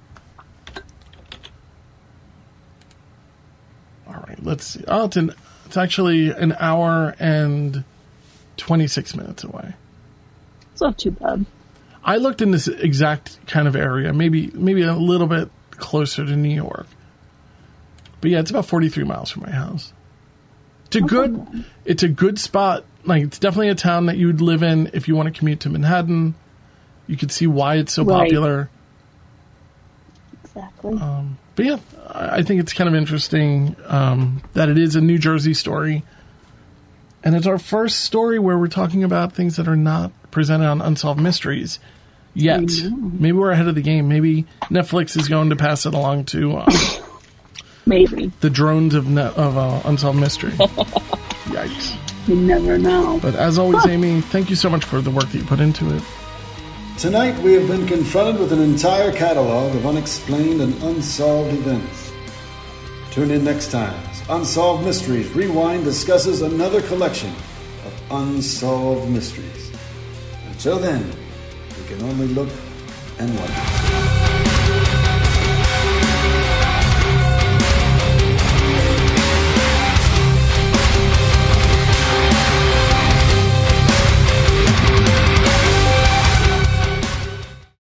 All right, let's see. Oh, it's an it's actually an hour and twenty-six minutes away. It's not too bad. I looked in this exact kind of area, maybe maybe a little bit closer to New York. But yeah, it's about forty-three miles from my house. It's a good, it's a good spot. Like, it's definitely a town that you would live in if you want to commute to Manhattan. You could see why it's so right. popular. Exactly. Um, but yeah, I think it's kind of interesting um, that it is a New Jersey story. And it's our first story where we're talking about things that are not presented on Unsolved Mysteries yet. Maybe we're ahead of the game. Maybe Netflix is going to pass it along to... Uh, Maybe. The drones of ne- of uh, Unsolved Mystery. Yikes. You never know. But as always, huh. Amy, thank you so much for the work that you put into it. Tonight we have been confronted with an entire catalog of unexplained and unsolved events. Tune in next time as Unsolved Mysteries Rewind discusses another collection of unsolved mysteries. Until then, we can only look and wonder.